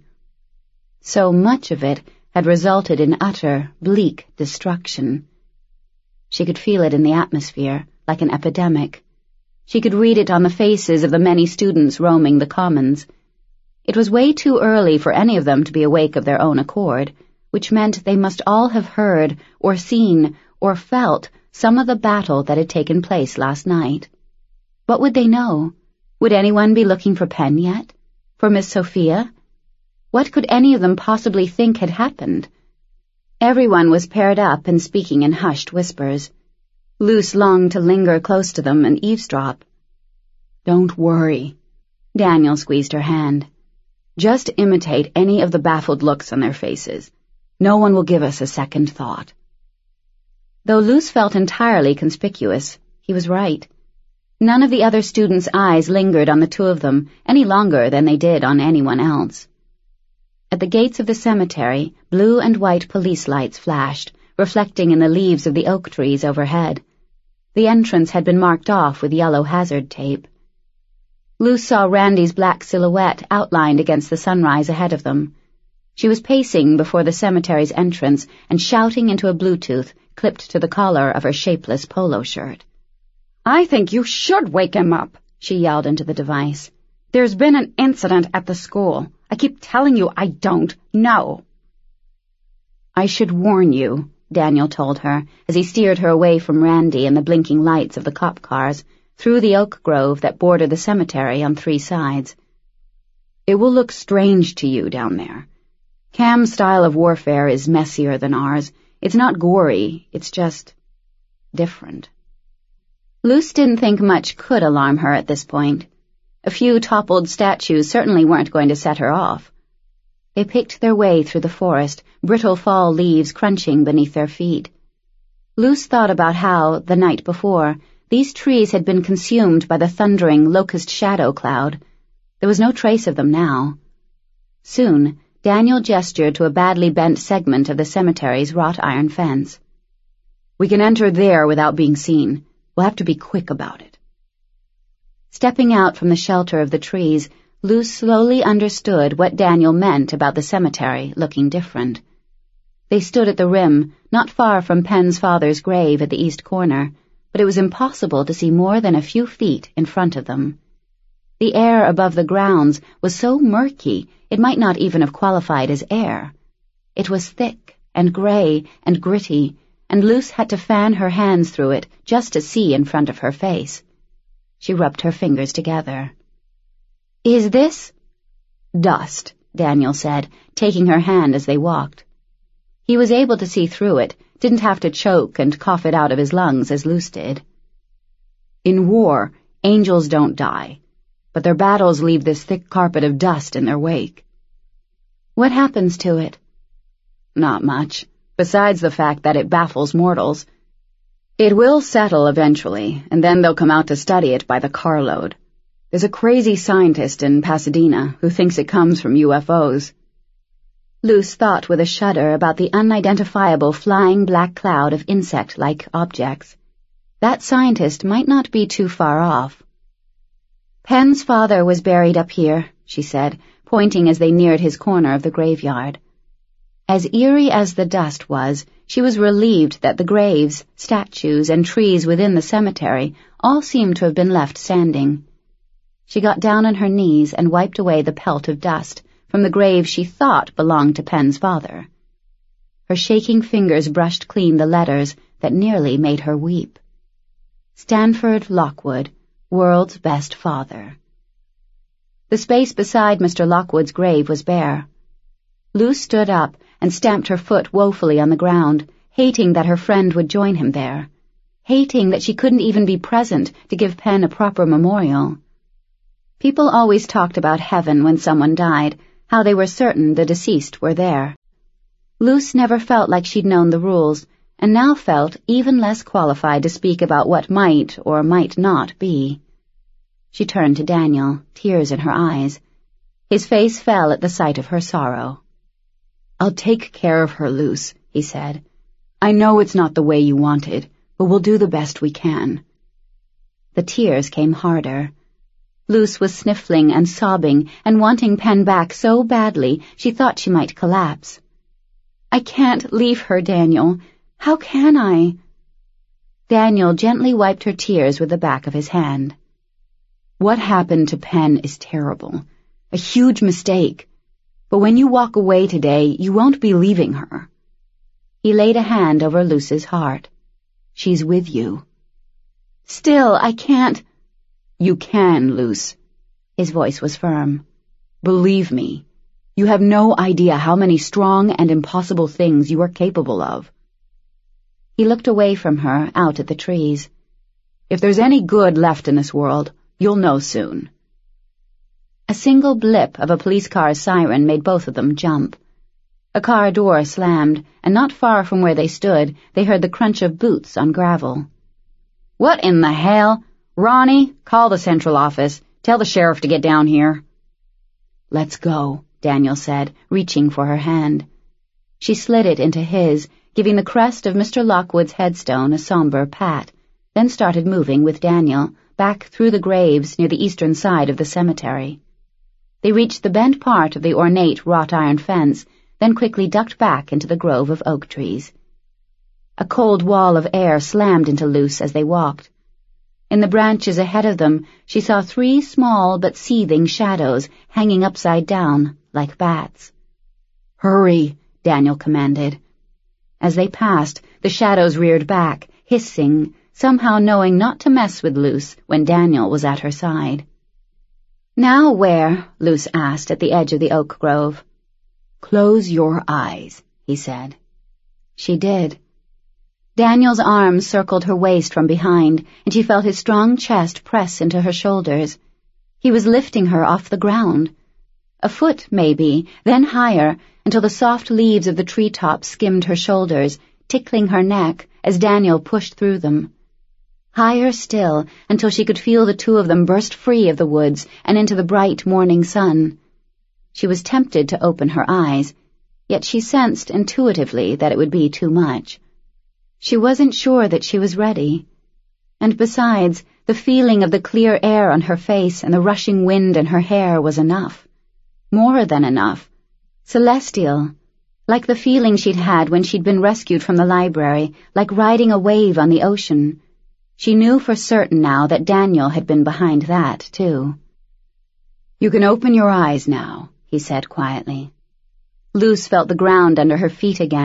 So much of it had resulted in utter, bleak destruction. She could feel it in the atmosphere, like an epidemic. She could read it on the faces of the many students roaming the commons. It was way too early for any of them to be awake of their own accord, which meant they must all have heard, or seen, or felt some of the battle that had taken place last night. What would they know? Would anyone be looking for Penn yet? For Miss Sophia? What could any of them possibly think had happened? Everyone was paired up and speaking in hushed whispers. Luce longed to linger close to them and eavesdrop. "Don't worry." Daniel squeezed her hand. "Just imitate any of the baffled looks on their faces. No one will give us a second thought." Though Luce felt entirely conspicuous, he was right. None of the other students' eyes lingered on the two of them any longer than they did on anyone else. At the gates of the cemetery, blue and white police lights flashed, reflecting in the leaves of the oak trees overhead. The entrance had been marked off with yellow hazard tape. Luce saw Randy's black silhouette outlined against the sunrise ahead of them. She was pacing before the cemetery's entrance and shouting into a Bluetooth clipped to the collar of her shapeless polo shirt. "I think you should wake him up," she yelled into the device. "There's been an incident at the school. I keep telling you I don't know." "I should warn you," Daniel told her, as he steered her away from Randy and the blinking lights of the cop cars, through the oak grove that bordered the cemetery on 3 sides. "It will look strange to you down there. Cam's style of warfare is messier than ours. It's not gory, it's just different." Luce didn't think much could alarm her at this point. A few toppled statues certainly weren't going to set her off. They picked their way through the forest, brittle fall leaves crunching beneath their feet. Luce thought about how, the night before, these trees had been consumed by the thundering locust shadow cloud. There was no trace of them now. Soon, Daniel gestured to a badly bent segment of the cemetery's wrought iron fence. "We can enter there without being seen. We'll have to be quick about it." Stepping out from the shelter of the trees, Luce slowly understood what Daniel meant about the cemetery looking different. They stood at the rim, not far from Penn's father's grave at the east corner, but it was impossible to see more than a few feet in front of them. The air above the grounds was so murky it might not even have qualified as air. It was thick and gray and gritty, and Luce had to fan her hands through it just to see in front of her face. She rubbed her fingers together. "Is this?" "Dust," Daniel said, taking her hand as they walked. He was able to see through it, didn't have to choke and cough it out of his lungs as Luce did. "In war, angels don't die, but their battles leave this thick carpet of dust in their wake." "What happens to it?" "Not much, besides the fact that it baffles mortals. It will settle eventually, and then they'll come out to study it by the carload. There's a crazy scientist in Pasadena who thinks it comes from UFOs. Luce thought with a shudder about the unidentifiable flying black cloud of insect-like objects. That scientist might not be too far off. "Penn's father was buried up here," she said, pointing as they neared his corner of the graveyard. As eerie as the dust was, she was relieved that the graves, statues, and trees within the cemetery all seemed to have been left standing. She got down on her knees and wiped away the pelt of dust from the grave she thought belonged to Penn's father. Her shaking fingers brushed clean the letters that nearly made her weep. Stanford Lockwood, world's best father. The space beside Mr. Lockwood's grave was bare. Luce stood up and stamped her foot woefully on the ground, hating that her friend would join him there, hating that she couldn't even be present to give Penn a proper memorial. People always talked about heaven when someone died, how they were certain the deceased were there. Luce never felt like she'd known the rules, and now felt even less qualified to speak about what might or might not be. She turned to Daniel, tears in her eyes. His face fell at the sight of her sorrow. "I'll take care of her, Luce," he said. "I know it's not the way you wanted, but we'll do the best we can." The tears came harder. Luce was sniffling and sobbing and wanting Penn back so badly she thought she might collapse. "I can't leave her, Daniel. How can I?" Daniel gently wiped her tears with the back of his hand. "What happened to Penn is terrible, a huge mistake. But when you walk away today, you won't be leaving her." He laid a hand over Luce's heart. "She's with you." "Still, I can't—" "You can, Luce." His voice was firm. "Believe me, you have no idea how many strong and impossible things you are capable of." He looked away from her, out at the trees. "If there's any good left in this world, you'll know soon." A single blip of a police car's siren made both of them jump. A car door slammed, and not far from where they stood, they heard the crunch of boots on gravel. "What in the hell? Ronnie, call the central office. Tell the sheriff to get down here." "Let's go," Daniel said, reaching for her hand. She slid it into his, giving the crest of Mr. Lockwood's headstone a somber pat, then started moving with Daniel, back through the graves near the eastern side of the cemetery. They reached the bent part of the ornate wrought-iron fence, then quickly ducked back into the grove of oak trees. A cold wall of air slammed into Luce as they walked. In the branches ahead of them, she saw 3 small but seething shadows hanging upside down, like bats. "Hurry," Daniel commanded. As they passed, the shadows reared back, hissing, somehow knowing not to mess with Luce when Daniel was at her side. "Now where?" Luce asked at the edge of the oak grove. "Close your eyes," he said. She did. Daniel's arms circled her waist from behind, and she felt his strong chest press into her shoulders. He was lifting her off the ground. A foot, maybe, then higher, until the soft leaves of the treetops skimmed her shoulders, tickling her neck as Daniel pushed through them. Higher still, until she could feel the two of them burst free of the woods and into the bright morning sun. She was tempted to open her eyes, yet she sensed intuitively that it would be too much. She wasn't sure that she was ready. And besides, the feeling of the clear air on her face and the rushing wind in her hair was enough. More than enough. Celestial. Like the feeling she'd had when she'd been rescued from the library, like riding a wave on the ocean. She knew for certain now that Daniel had been behind that, too. "You can open your eyes now," he said quietly. Luce felt the ground under her feet again,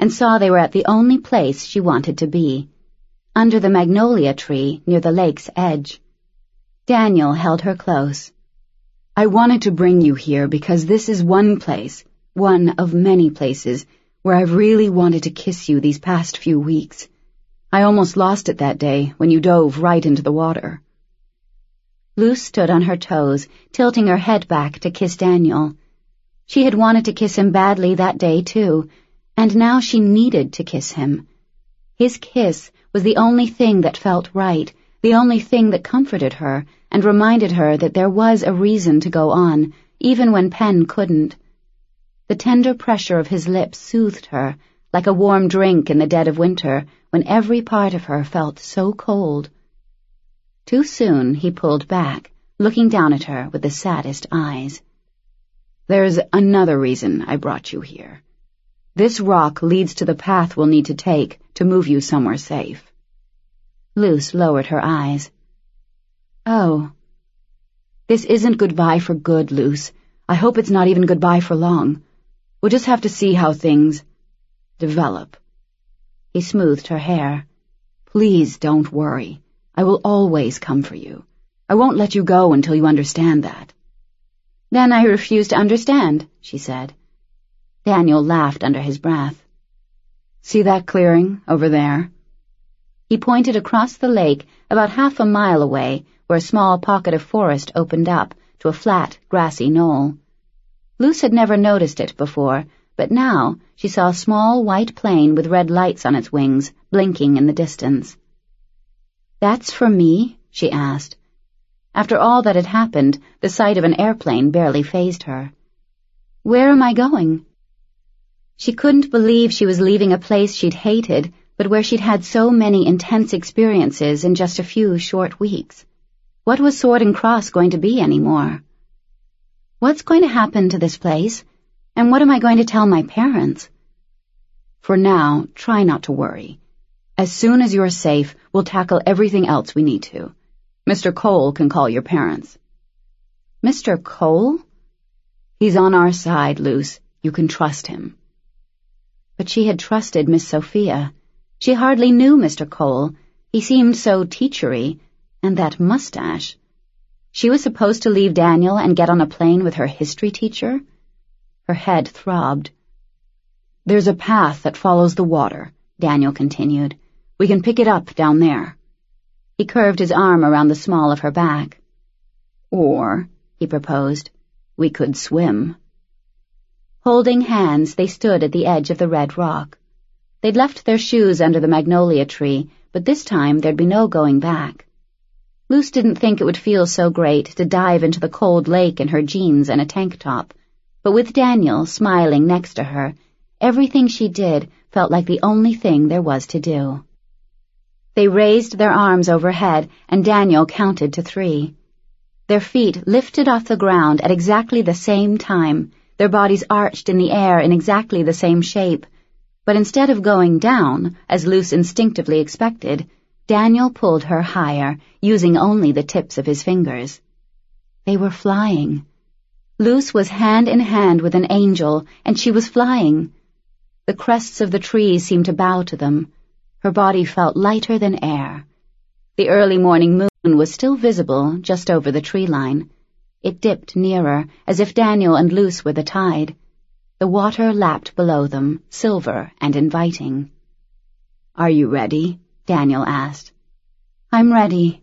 and saw they were at the only place she wanted to be, under the magnolia tree near the lake's edge. Daniel held her close.
I wanted to bring you here because this is one place, one of many places, where I've really wanted to kiss you these past few weeks. I almost lost it that day when you dove right into the water.
Luce stood on her toes, tilting her head back to kiss Daniel. She had wanted to kiss him badly that day, too, and now she needed to kiss him. His kiss was the only thing that felt right, the only thing that comforted her and reminded her that there was a reason to go on, even when Penn couldn't. The tender pressure of his lips soothed her, like a warm drink in the dead of winter, when every part of her felt so cold. Too soon he pulled back, looking down at her with the saddest eyes.
There's another reason I brought you here. This rock leads to the path we'll need to take to move you somewhere safe.
Luce lowered her eyes.
Oh. This isn't goodbye for good, Luce. I hope it's not even goodbye for long. We'll just have to see how things develop.
He smoothed her hair.
Please don't worry. I will always come for you. I won't let you go until you understand that.
Then I refuse to understand, she said. Daniel laughed under his breath.
See that clearing over there?
He pointed across the lake about half a mile away, where a small pocket of forest opened up to a flat, grassy knoll. Luce had never noticed it before, but now she saw a small white plane with red lights on its wings, blinking in the distance. "That's for me?" she asked. After all that had happened, the sight of an airplane barely fazed her. "Where am I going?" She couldn't believe she was leaving a place she'd hated, but where she'd had so many intense experiences in just a few short weeks. What was Sword and Cross going to be anymore? What's going to happen to this place? And what am I going to tell my parents?
For now, try not to worry. As soon as you're safe, we'll tackle everything else we need to. Mr. Cole can call your parents.
Mr. Cole?
He's on our side, Luce. You can trust him.
But she had trusted Miss Sophia. She hardly knew Mr. Cole. He seemed so teachery, and that mustache. She was supposed to leave Daniel and get on a plane with her history teacher? Her head throbbed.
There's a path that follows the water, Daniel continued. We can pick it up down there.
He curved his arm around the small of her back.
Or, he proposed, we could swim.
Holding hands, they stood at the edge of the red rock. They'd left their shoes under the magnolia tree, but this time there'd be no going back. Luce didn't think it would feel so great to dive into the cold lake in her jeans and a tank top, but with Daniel smiling next to her, everything she did felt like the only thing there was to do. They raised their arms overhead, and Daniel counted to 3. Their feet lifted off the ground at exactly the same time, their bodies arched in the air in exactly the same shape. But instead of going down, as Luce instinctively expected, Daniel pulled her higher, using only the tips of his fingers. They were flying. Luce was hand in hand with an angel, and she was flying. The crests of the trees seemed to bow to them. Her body felt lighter than air. The early morning moon was still visible just over the tree line. It dipped nearer, as if Daniel and Luce were the tide. The water lapped below them, silver and inviting.
"Are you ready?"
Daniel asked. "I'm ready."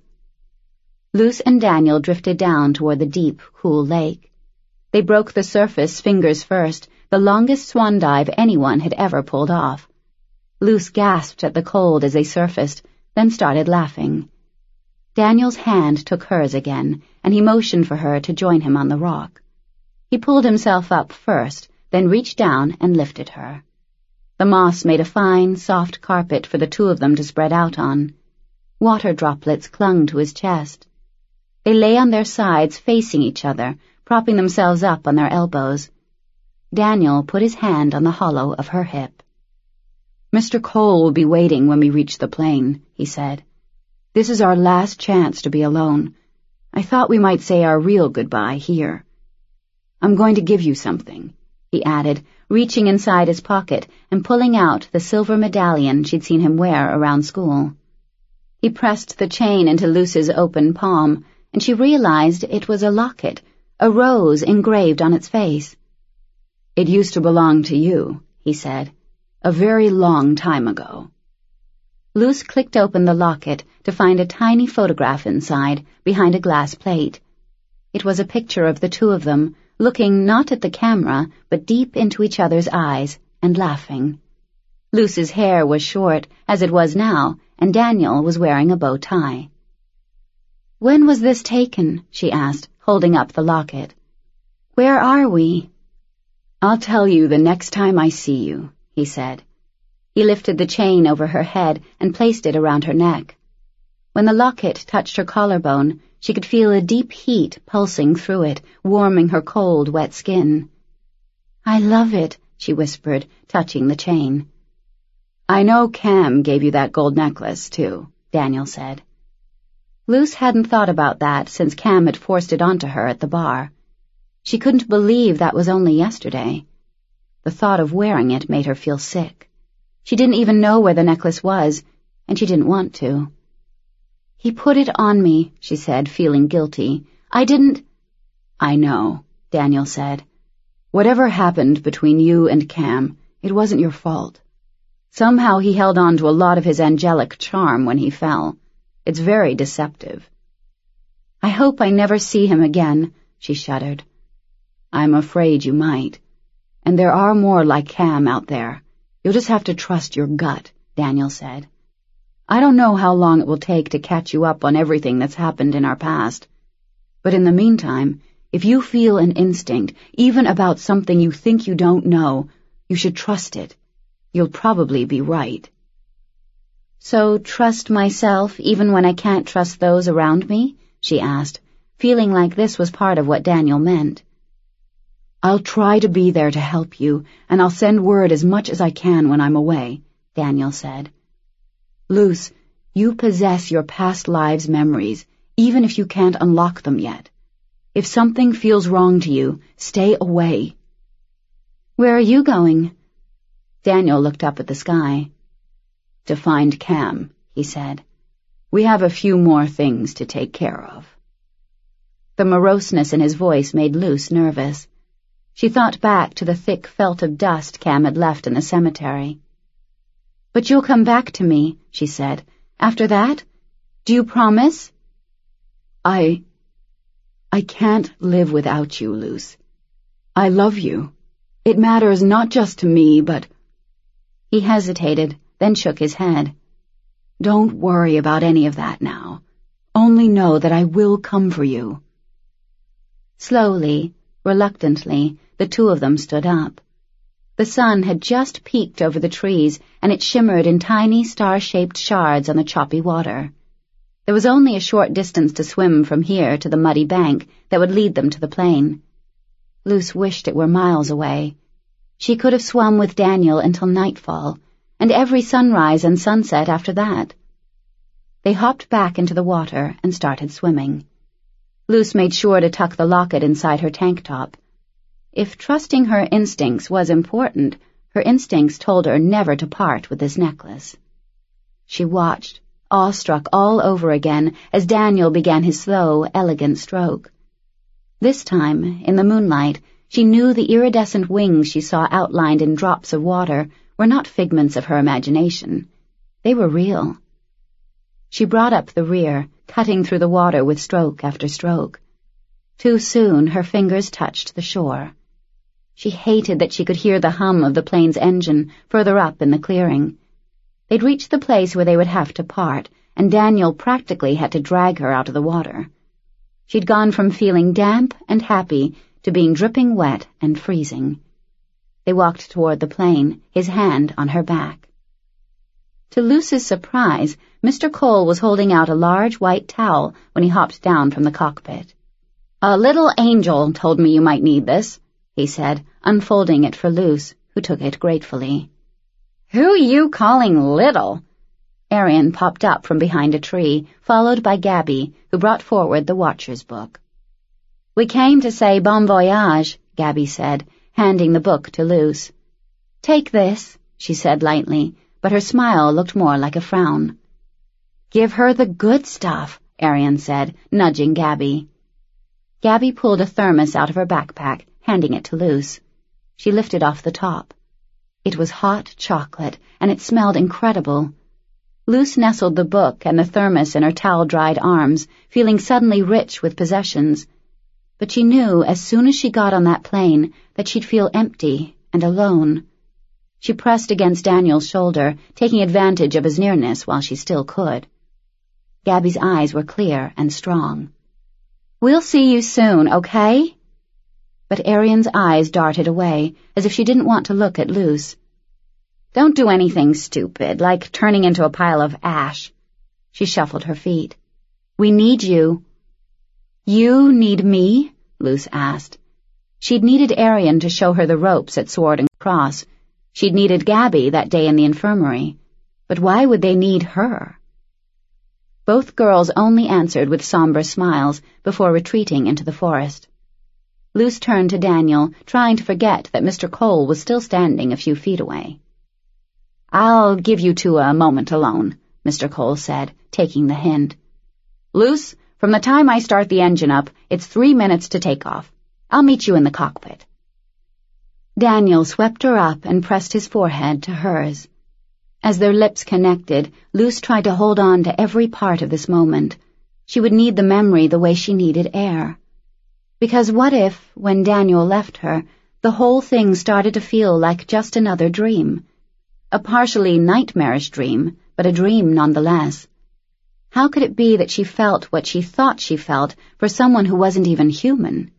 Luce and Daniel drifted down toward the deep, cool lake. They broke the surface fingers first, the longest swan dive anyone had ever pulled off. Luce gasped at the cold as they surfaced, then started laughing. Daniel's hand took hers again, and he motioned for her to join him on the rock. He pulled himself up first, then reached down and lifted her. The moss made a fine, soft carpet for the two of them to spread out on. Water droplets clung to his chest. They lay on their sides facing each other, propping themselves up on their elbows. Daniel put his hand on the hollow of her hip.
"Mr. Cole will be waiting when we reach the plane," he said. "This is our last chance to be alone. I thought we might say our real goodbye here. I'm going to give you something.
he added, reaching inside his pocket and pulling out the silver medallion she'd seen him wear around school. He pressed the chain into Luce's open palm, and she realized it was a locket, a rose engraved on its face. "It used to belong to you," he said, "a very long time ago." Luce clicked open the locket to find a tiny photograph inside, behind a glass plate. It was a picture of the two of them, looking not at the camera, but deep into each other's eyes, and laughing. Luce's hair was short, as it was now, and Daniel was wearing a bow tie. "When was this taken?" she asked, holding up the locket. "Where are we?" "I'll tell you the next time I see you," he said. He lifted the chain over her head and placed it around her neck. When the locket touched her collarbone, she could feel a deep heat pulsing through it, warming her cold, wet skin. "I love it," she whispered, touching the chain. "I know Cam gave you that gold necklace, too," Daniel said. Luce hadn't thought about that since Cam had forced it onto her at the bar. She couldn't believe that was only yesterday. The thought of wearing it made her feel sick. She didn't even know where the necklace was, and she didn't want to. "He put it on me," she said, feeling guilty. "I didn't—" "I know," Daniel said. "Whatever happened between you and Cam, it wasn't your fault. Somehow he held on to a lot of his angelic charm when he fell. It's very deceptive." "I hope I never see him again," she shuddered. "I'm afraid you might. And there are more like Cam out there. You'll just have to trust your gut," Daniel said. "I don't know how long it will take to catch you up on everything that's happened in our past. But in the meantime, if you feel an instinct, even about something you think you don't know, you should trust it. You'll probably be right." "So trust myself even when I can't trust those around me?" she asked, feeling like this was part of what Daniel meant. "I'll try to be there to help you, and I'll send word as much as I can when I'm away," Daniel said. "Luce, you possess your past lives' memories, even if you can't unlock them yet. If something feels wrong to you, stay away." "Where are you going?" Daniel looked up at the sky. "To find Cam," he said. "We have a few more things to take care of." The moroseness in his voice made Luce nervous. She thought back to the thick felt of dust Cam had left in the cemetery. "But you'll come back to me," she said. "After that? Do you promise?" I can't live without you, Luce. I love you. It matters not just to me, but—" He hesitated, then shook his head. "Don't worry about any of that now. Only know that I will come for you." Slowly, reluctantly, the two of them stood up. The sun had just peeked over the trees, and it shimmered in tiny star-shaped shards on the choppy water. There was only a short distance to swim from here to the muddy bank that would lead them to the plain. Luce wished it were miles away. She could have swum with Daniel until nightfall, and every sunrise and sunset after that. They hopped back into the water and started swimming. Luce made sure to tuck the locket inside her tank top. If trusting her instincts was important, her instincts told her never to part with this necklace. She watched, awestruck all over again, as Daniel began his slow, elegant stroke. This time, in the moonlight, she knew the iridescent wings she saw outlined in drops of water were not figments of her imagination. They were real. She brought up the rear, cutting through the water with stroke after stroke. Too soon her fingers touched the shore. She hated that she could hear the hum of the plane's engine further up in the clearing. They'd reached the place where they would have to part, and Daniel practically had to drag her out of the water. She'd gone from feeling damp and happy to being dripping wet and freezing. They walked toward the plane, his hand on her back. To Luce's surprise, Mr. Cole was holding out a large white towel when he hopped down from the cockpit. "A little angel told me you might need this," he said, unfolding it for Luce, who took it gratefully. "Who you calling little?" Arian popped up from behind a tree, followed by Gabby, who brought forward the Watcher's book. "We came to say bon voyage," Gabby said, handing the book to Luce. "Take this," she said lightly, but her smile looked more like a frown. "Give her the good stuff," Arian said, nudging Gabby. Gabby pulled a thermos out of her backpack, handing it to Luce. She lifted off the top. It was hot chocolate, and it smelled incredible. Luce nestled the book and the thermos in her towel-dried arms, feeling suddenly rich with possessions. But she knew as soon as she got on that plane that she'd feel empty and alone. She pressed against Daniel's shoulder, taking advantage of his nearness while she still could. Gabby's eyes were clear and strong. "We'll see you soon, okay?" But Arian's eyes darted away, as if she didn't want to look at Luce. "Don't do anything stupid, like turning into a pile of ash." She shuffled her feet. "We need you." "You need me?" Luce asked. She'd needed Arian to show her the ropes at Sword and Cross. She'd needed Gabby that day in the infirmary. But why would they need her? Both girls only answered with somber smiles before retreating into the forest. Luce turned to Daniel, trying to forget that Mr. Cole was still standing a few feet away. "I'll give you two a moment alone," Mr. Cole said, taking the hint. "Luce, from the time I start the engine up, it's 3 minutes to take off. I'll meet you in the cockpit." Daniel swept her up and pressed his forehead to hers. As their lips connected, Luce tried to hold on to every part of this moment. She would need the memory the way she needed air. Because what if, when Daniel left her, the whole thing started to feel like just another dream? A partially nightmarish dream, but a dream nonetheless. How could it be that she felt what she thought she felt for someone who wasn't even human?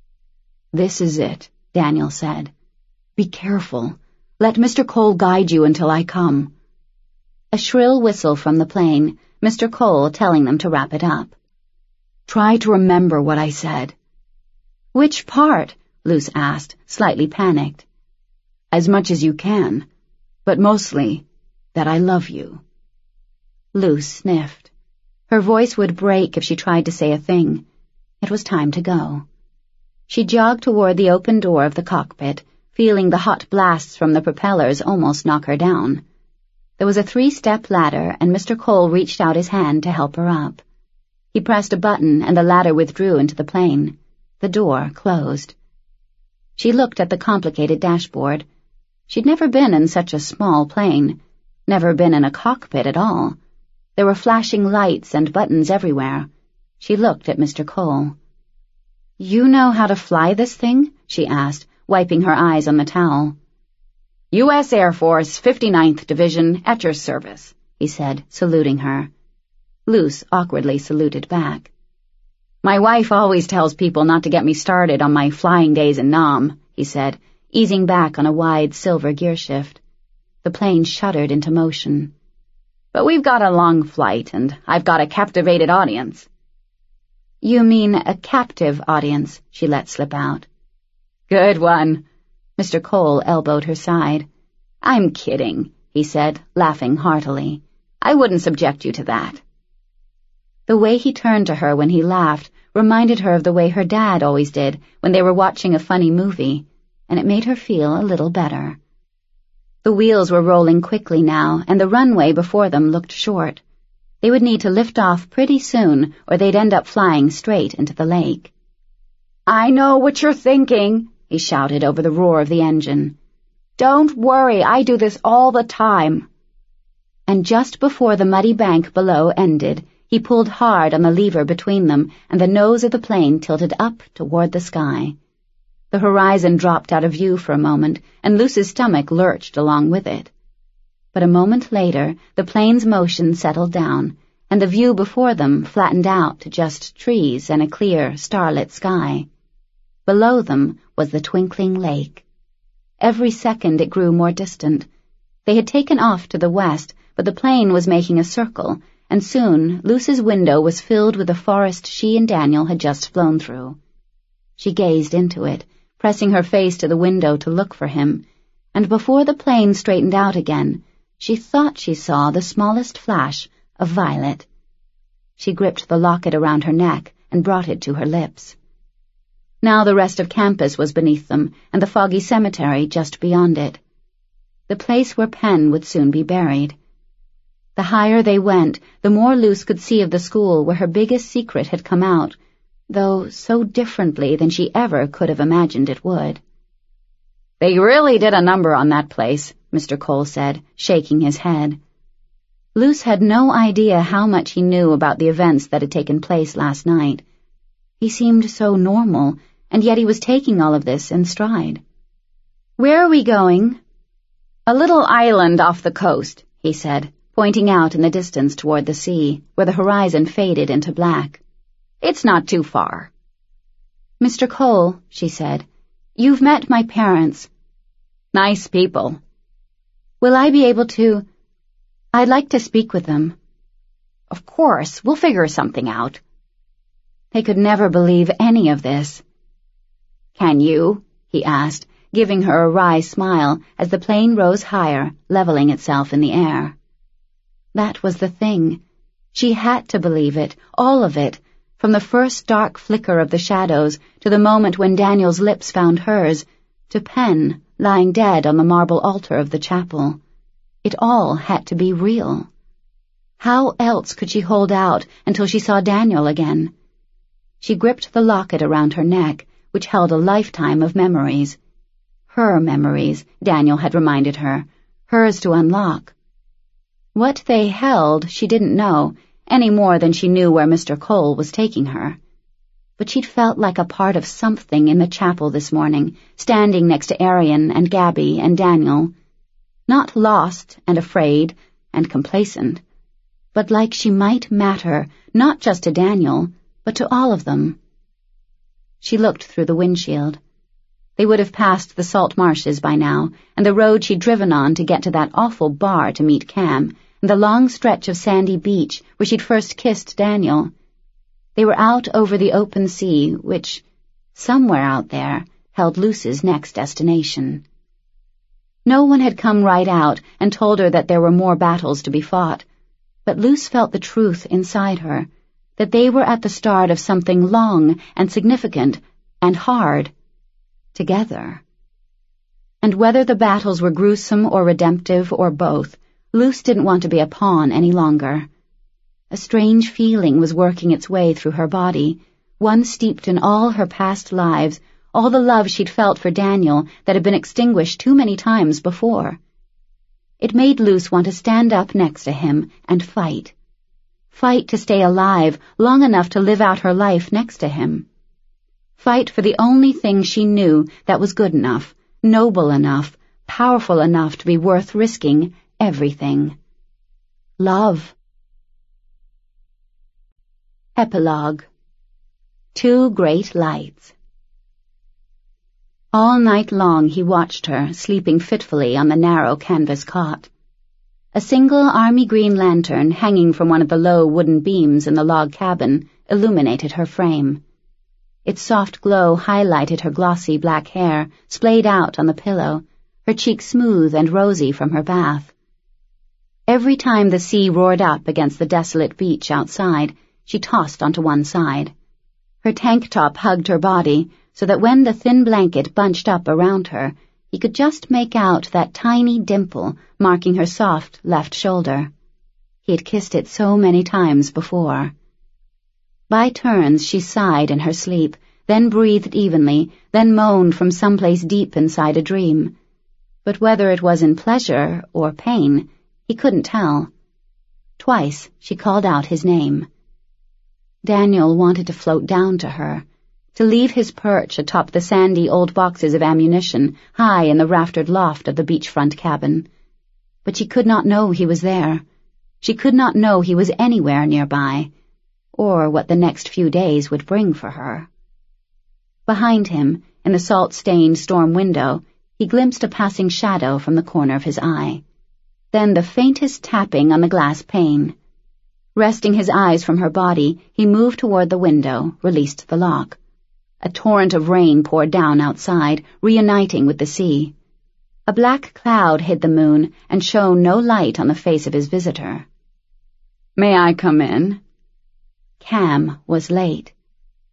"This is it," Daniel said. "Be careful. Let Mr. Cole guide you until I come." A shrill whistle from the plane, Mr. Cole telling them to wrap it up. "Try to remember what I said." "Which part?" Luce asked, slightly panicked. "As much as you can, but mostly that I love you." Luce sniffed. Her voice would break if she tried to say a thing. It was time to go. She jogged toward the open door of the cockpit, feeling the hot blasts from the propellers almost knock her down. There was a 3-step ladder, and Mr. Cole reached out his hand to help her up. He pressed a button, and the ladder withdrew into the plane. The door closed. She looked at the complicated dashboard. She'd never been in such a small plane, never been in a cockpit at all. There were flashing lights and buttons everywhere. She looked at Mr. Cole. "You know how to fly this thing?" she asked, wiping her eyes on the towel. "U.S. Air Force, 59th Division, at your service," he said, saluting her. Luce awkwardly saluted back. "My wife always tells people not to get me started on my flying days in Nam," he said, easing back on a wide silver gear shift. The plane shuddered into motion. "But we've got a long flight, and I've got a captivated audience." "You mean a captive audience," she let slip out. "Good one." Mr. Cole elbowed her side. "I'm kidding," he said, laughing heartily. "I wouldn't subject you to that." The way he turned to her when he laughed reminded her of the way her dad always did when they were watching a funny movie, and it made her feel a little better. The wheels were rolling quickly now, and the runway before them looked short. They would need to lift off pretty soon, or they'd end up flying straight into the lake. "I know what you're thinking," he shouted over the roar of the engine. "Don't worry, I do this all the time." And just before the muddy bank below ended, he pulled hard on the lever between them, and the nose of the plane tilted up toward the sky. The horizon dropped out of view for a moment, and Luce's stomach lurched along with it. But a moment later, the plane's motion settled down, and the view before them flattened out to just trees and a clear, starlit sky. Below them was the twinkling lake. Every second it grew more distant. They had taken off to the west, but the plane was making a circle, and soon Luce's window was filled with the forest she and Daniel had just flown through. She gazed into it, pressing her face to the window to look for him, and before the plane straightened out again, she thought she saw the smallest flash of violet. She gripped the locket around her neck and brought it to her lips. Now the rest of campus was beneath them, and the foggy cemetery just beyond it. The place where Penn would soon be buried. The higher they went, the more Luce could see of the school where her biggest secret had come out, though so differently than she ever could have imagined it would. "They really did a number on that place," Mr. Cole said, shaking his head. Luce had no idea how much he knew about the events that had taken place last night. He seemed so normal, and yet he was taking all of this in stride. "Where are we going?" "A little island off the coast," he said, pointing out in the distance toward the sea, where the horizon faded into black. "It's not too far." "Mr. Cole," she said, "you've met my parents." "Nice people." "Will I be able to... I'd like to speak with them."
"Of course, we'll figure something out."
They could never believe any of this.
"Can you?"
he asked, giving her a wry smile as the plane rose higher, leveling itself in the air. That was the thing. She had to believe it, all of it, from the first dark flicker of the shadows to the moment when Daniel's lips found hers, to Penn lying dead on the marble altar of the chapel. It all had to be real. How else could she hold out until she saw Daniel again? She gripped the locket around her neck, which held a lifetime of memories. Her memories, Daniel had reminded her, hers to unlock. What they held she didn't know, any more than she knew where Mr. Cole was taking her. But she'd felt like a part of something in the chapel this morning, standing next to Arian and Gabby and Daniel. Not lost and afraid and complacent, but like she might matter, not just to Daniel, but to all of them. She looked through the windshield. They would have passed the salt marshes by now, and the road she'd driven on to get to that awful bar to meet Cam, and the long stretch of sandy beach where she'd first kissed Daniel. They were out over the open sea, which, somewhere out there, held Luce's next destination. No one had come right out and told her that there were more battles to be fought, but Luce felt the truth inside her, that they were at the start of something long and significant and hard, together. And whether the battles were gruesome or redemptive or both, Luce didn't want to be a pawn any longer. A strange feeling was working its way through her body, one steeped in all her past lives, all the love she'd felt for Daniel that had been extinguished too many times before. It made Luce want to stand up next to him and fight. Fight to stay alive long enough to live out her life next to him. Fight for the only thing she knew that was good enough, noble enough, powerful enough to be worth risking everything. Love. Epilogue. Two Great Lights. All night long he watched her, sleeping fitfully on the narrow canvas cot. A single army green lantern hanging from one of the low wooden beams in the log cabin illuminated her frame. Its soft glow highlighted her glossy black hair, splayed out on the pillow, her cheeks smooth and rosy from her bath. Every time the sea roared up against the desolate beach outside, she tossed onto one side. Her tank top hugged her body, so that when the thin blanket bunched up around her, he could just make out that tiny dimple marking her soft left shoulder. He had kissed it so many times before. By turns she sighed in her sleep, then breathed evenly, then moaned from someplace deep inside a dream. But whether it was in pleasure or pain, he couldn't tell. Twice she called out his name. Daniel wanted to float down to her, to leave his perch atop the sandy old boxes of ammunition high in the raftered loft of the beachfront cabin. But she could not know he was there. She could not know he was anywhere nearby, or what the next few days would bring for her. Behind him, in the salt-stained storm window, he glimpsed a passing shadow from the corner of his eye. Then the faintest tapping on the glass pane. Wresting his eyes from her body, he moved toward the window, released the lock. A torrent of rain poured down outside, reuniting with the sea. A black cloud hid the moon and shone no light on the face of his visitor.
"May I come in?"
Cam was late.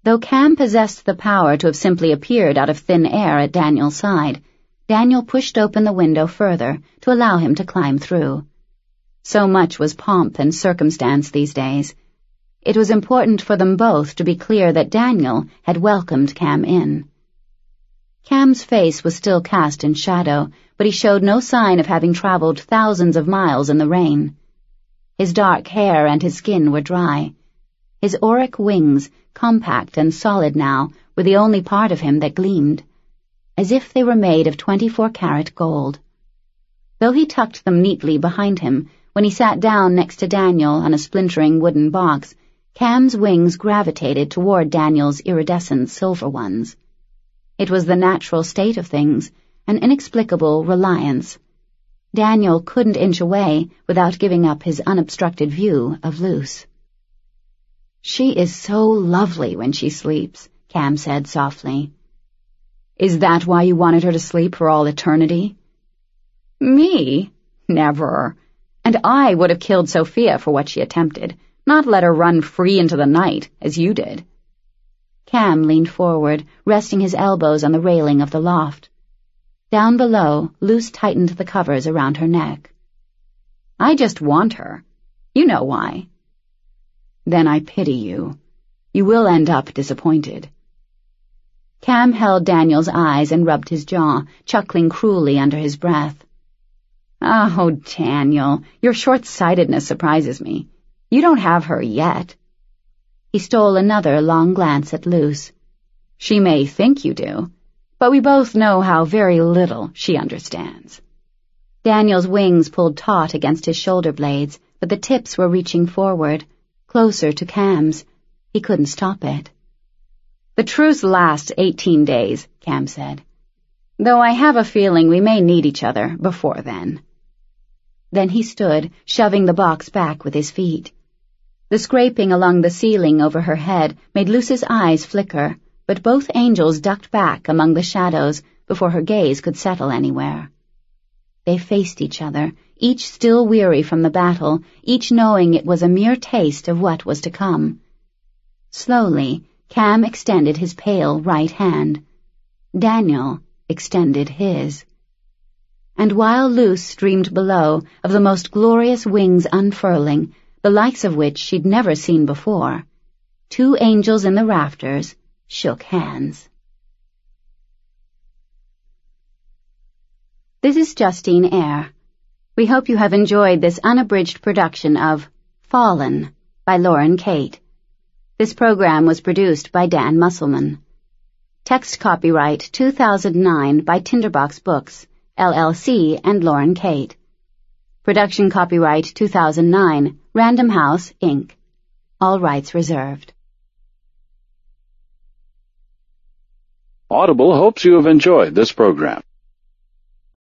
Though Cam possessed the power to have simply appeared out of thin air at Daniel's side, Daniel pushed open the window further to allow him to climb through. So much was pomp and circumstance these days. It was important for them both to be clear that Daniel had welcomed Cam in. Cam's face was still cast in shadow, but he showed no sign of having traveled thousands of miles in the rain. His dark hair and his skin were dry. His auric wings, compact and solid now, were the only part of him that gleamed, as if they were made of 24-karat gold. Though he tucked them neatly behind him, when he sat down next to Daniel on a splintering wooden box, Cam's wings gravitated toward Daniel's iridescent silver ones. It was the natural state of things, an inexplicable reliance. Daniel couldn't inch away without giving up his unobstructed view of Luce. "She is so lovely when she sleeps," Cam said softly. "Is that why you wanted her to sleep for all eternity?" "Me? Never. And I would have killed Sophia for what she attempted, not let her run free into the night, as you did." Cam leaned forward, resting his elbows on the railing of the loft. Down below, Luce tightened the covers around her neck. "I just want her. You know why." "Then I pity you. You will end up disappointed." Cam held Daniel's eyes and rubbed his jaw, chuckling cruelly under his breath. "Oh, Daniel, your short-sightedness surprises me. You don't have her yet." He stole another long glance at Luce. "She may think you do, but we both know how very little she understands." Daniel's wings pulled taut against his shoulder blades, but the tips were reaching forward, closer to Cam's. He couldn't stop it. "The truce lasts 18 days, Cam said. "Though I have a feeling we may need each other before then." Then he stood, shoving the box back with his feet. The scraping along the ceiling over her head made Luce's eyes flicker, but both angels ducked back among the shadows before her gaze could settle anywhere. They faced each other, each still weary from the battle, each knowing it was a mere taste of what was to come. Slowly, Cam extended his pale right hand. Daniel extended his. And while Luce dreamed below of the most glorious wings unfurling, the likes of which she'd never seen before, two angels in the rafters shook hands. This is Justine Eyre. We hope you have enjoyed this unabridged production of Fallen by Lauren Kate. This program was produced by Dan Musselman. Text copyright 2009 by Tinderbox Books, LLC and Lauren Kate. Production copyright 2009, Random House, Inc. All rights reserved.
Audible hopes you have enjoyed this program.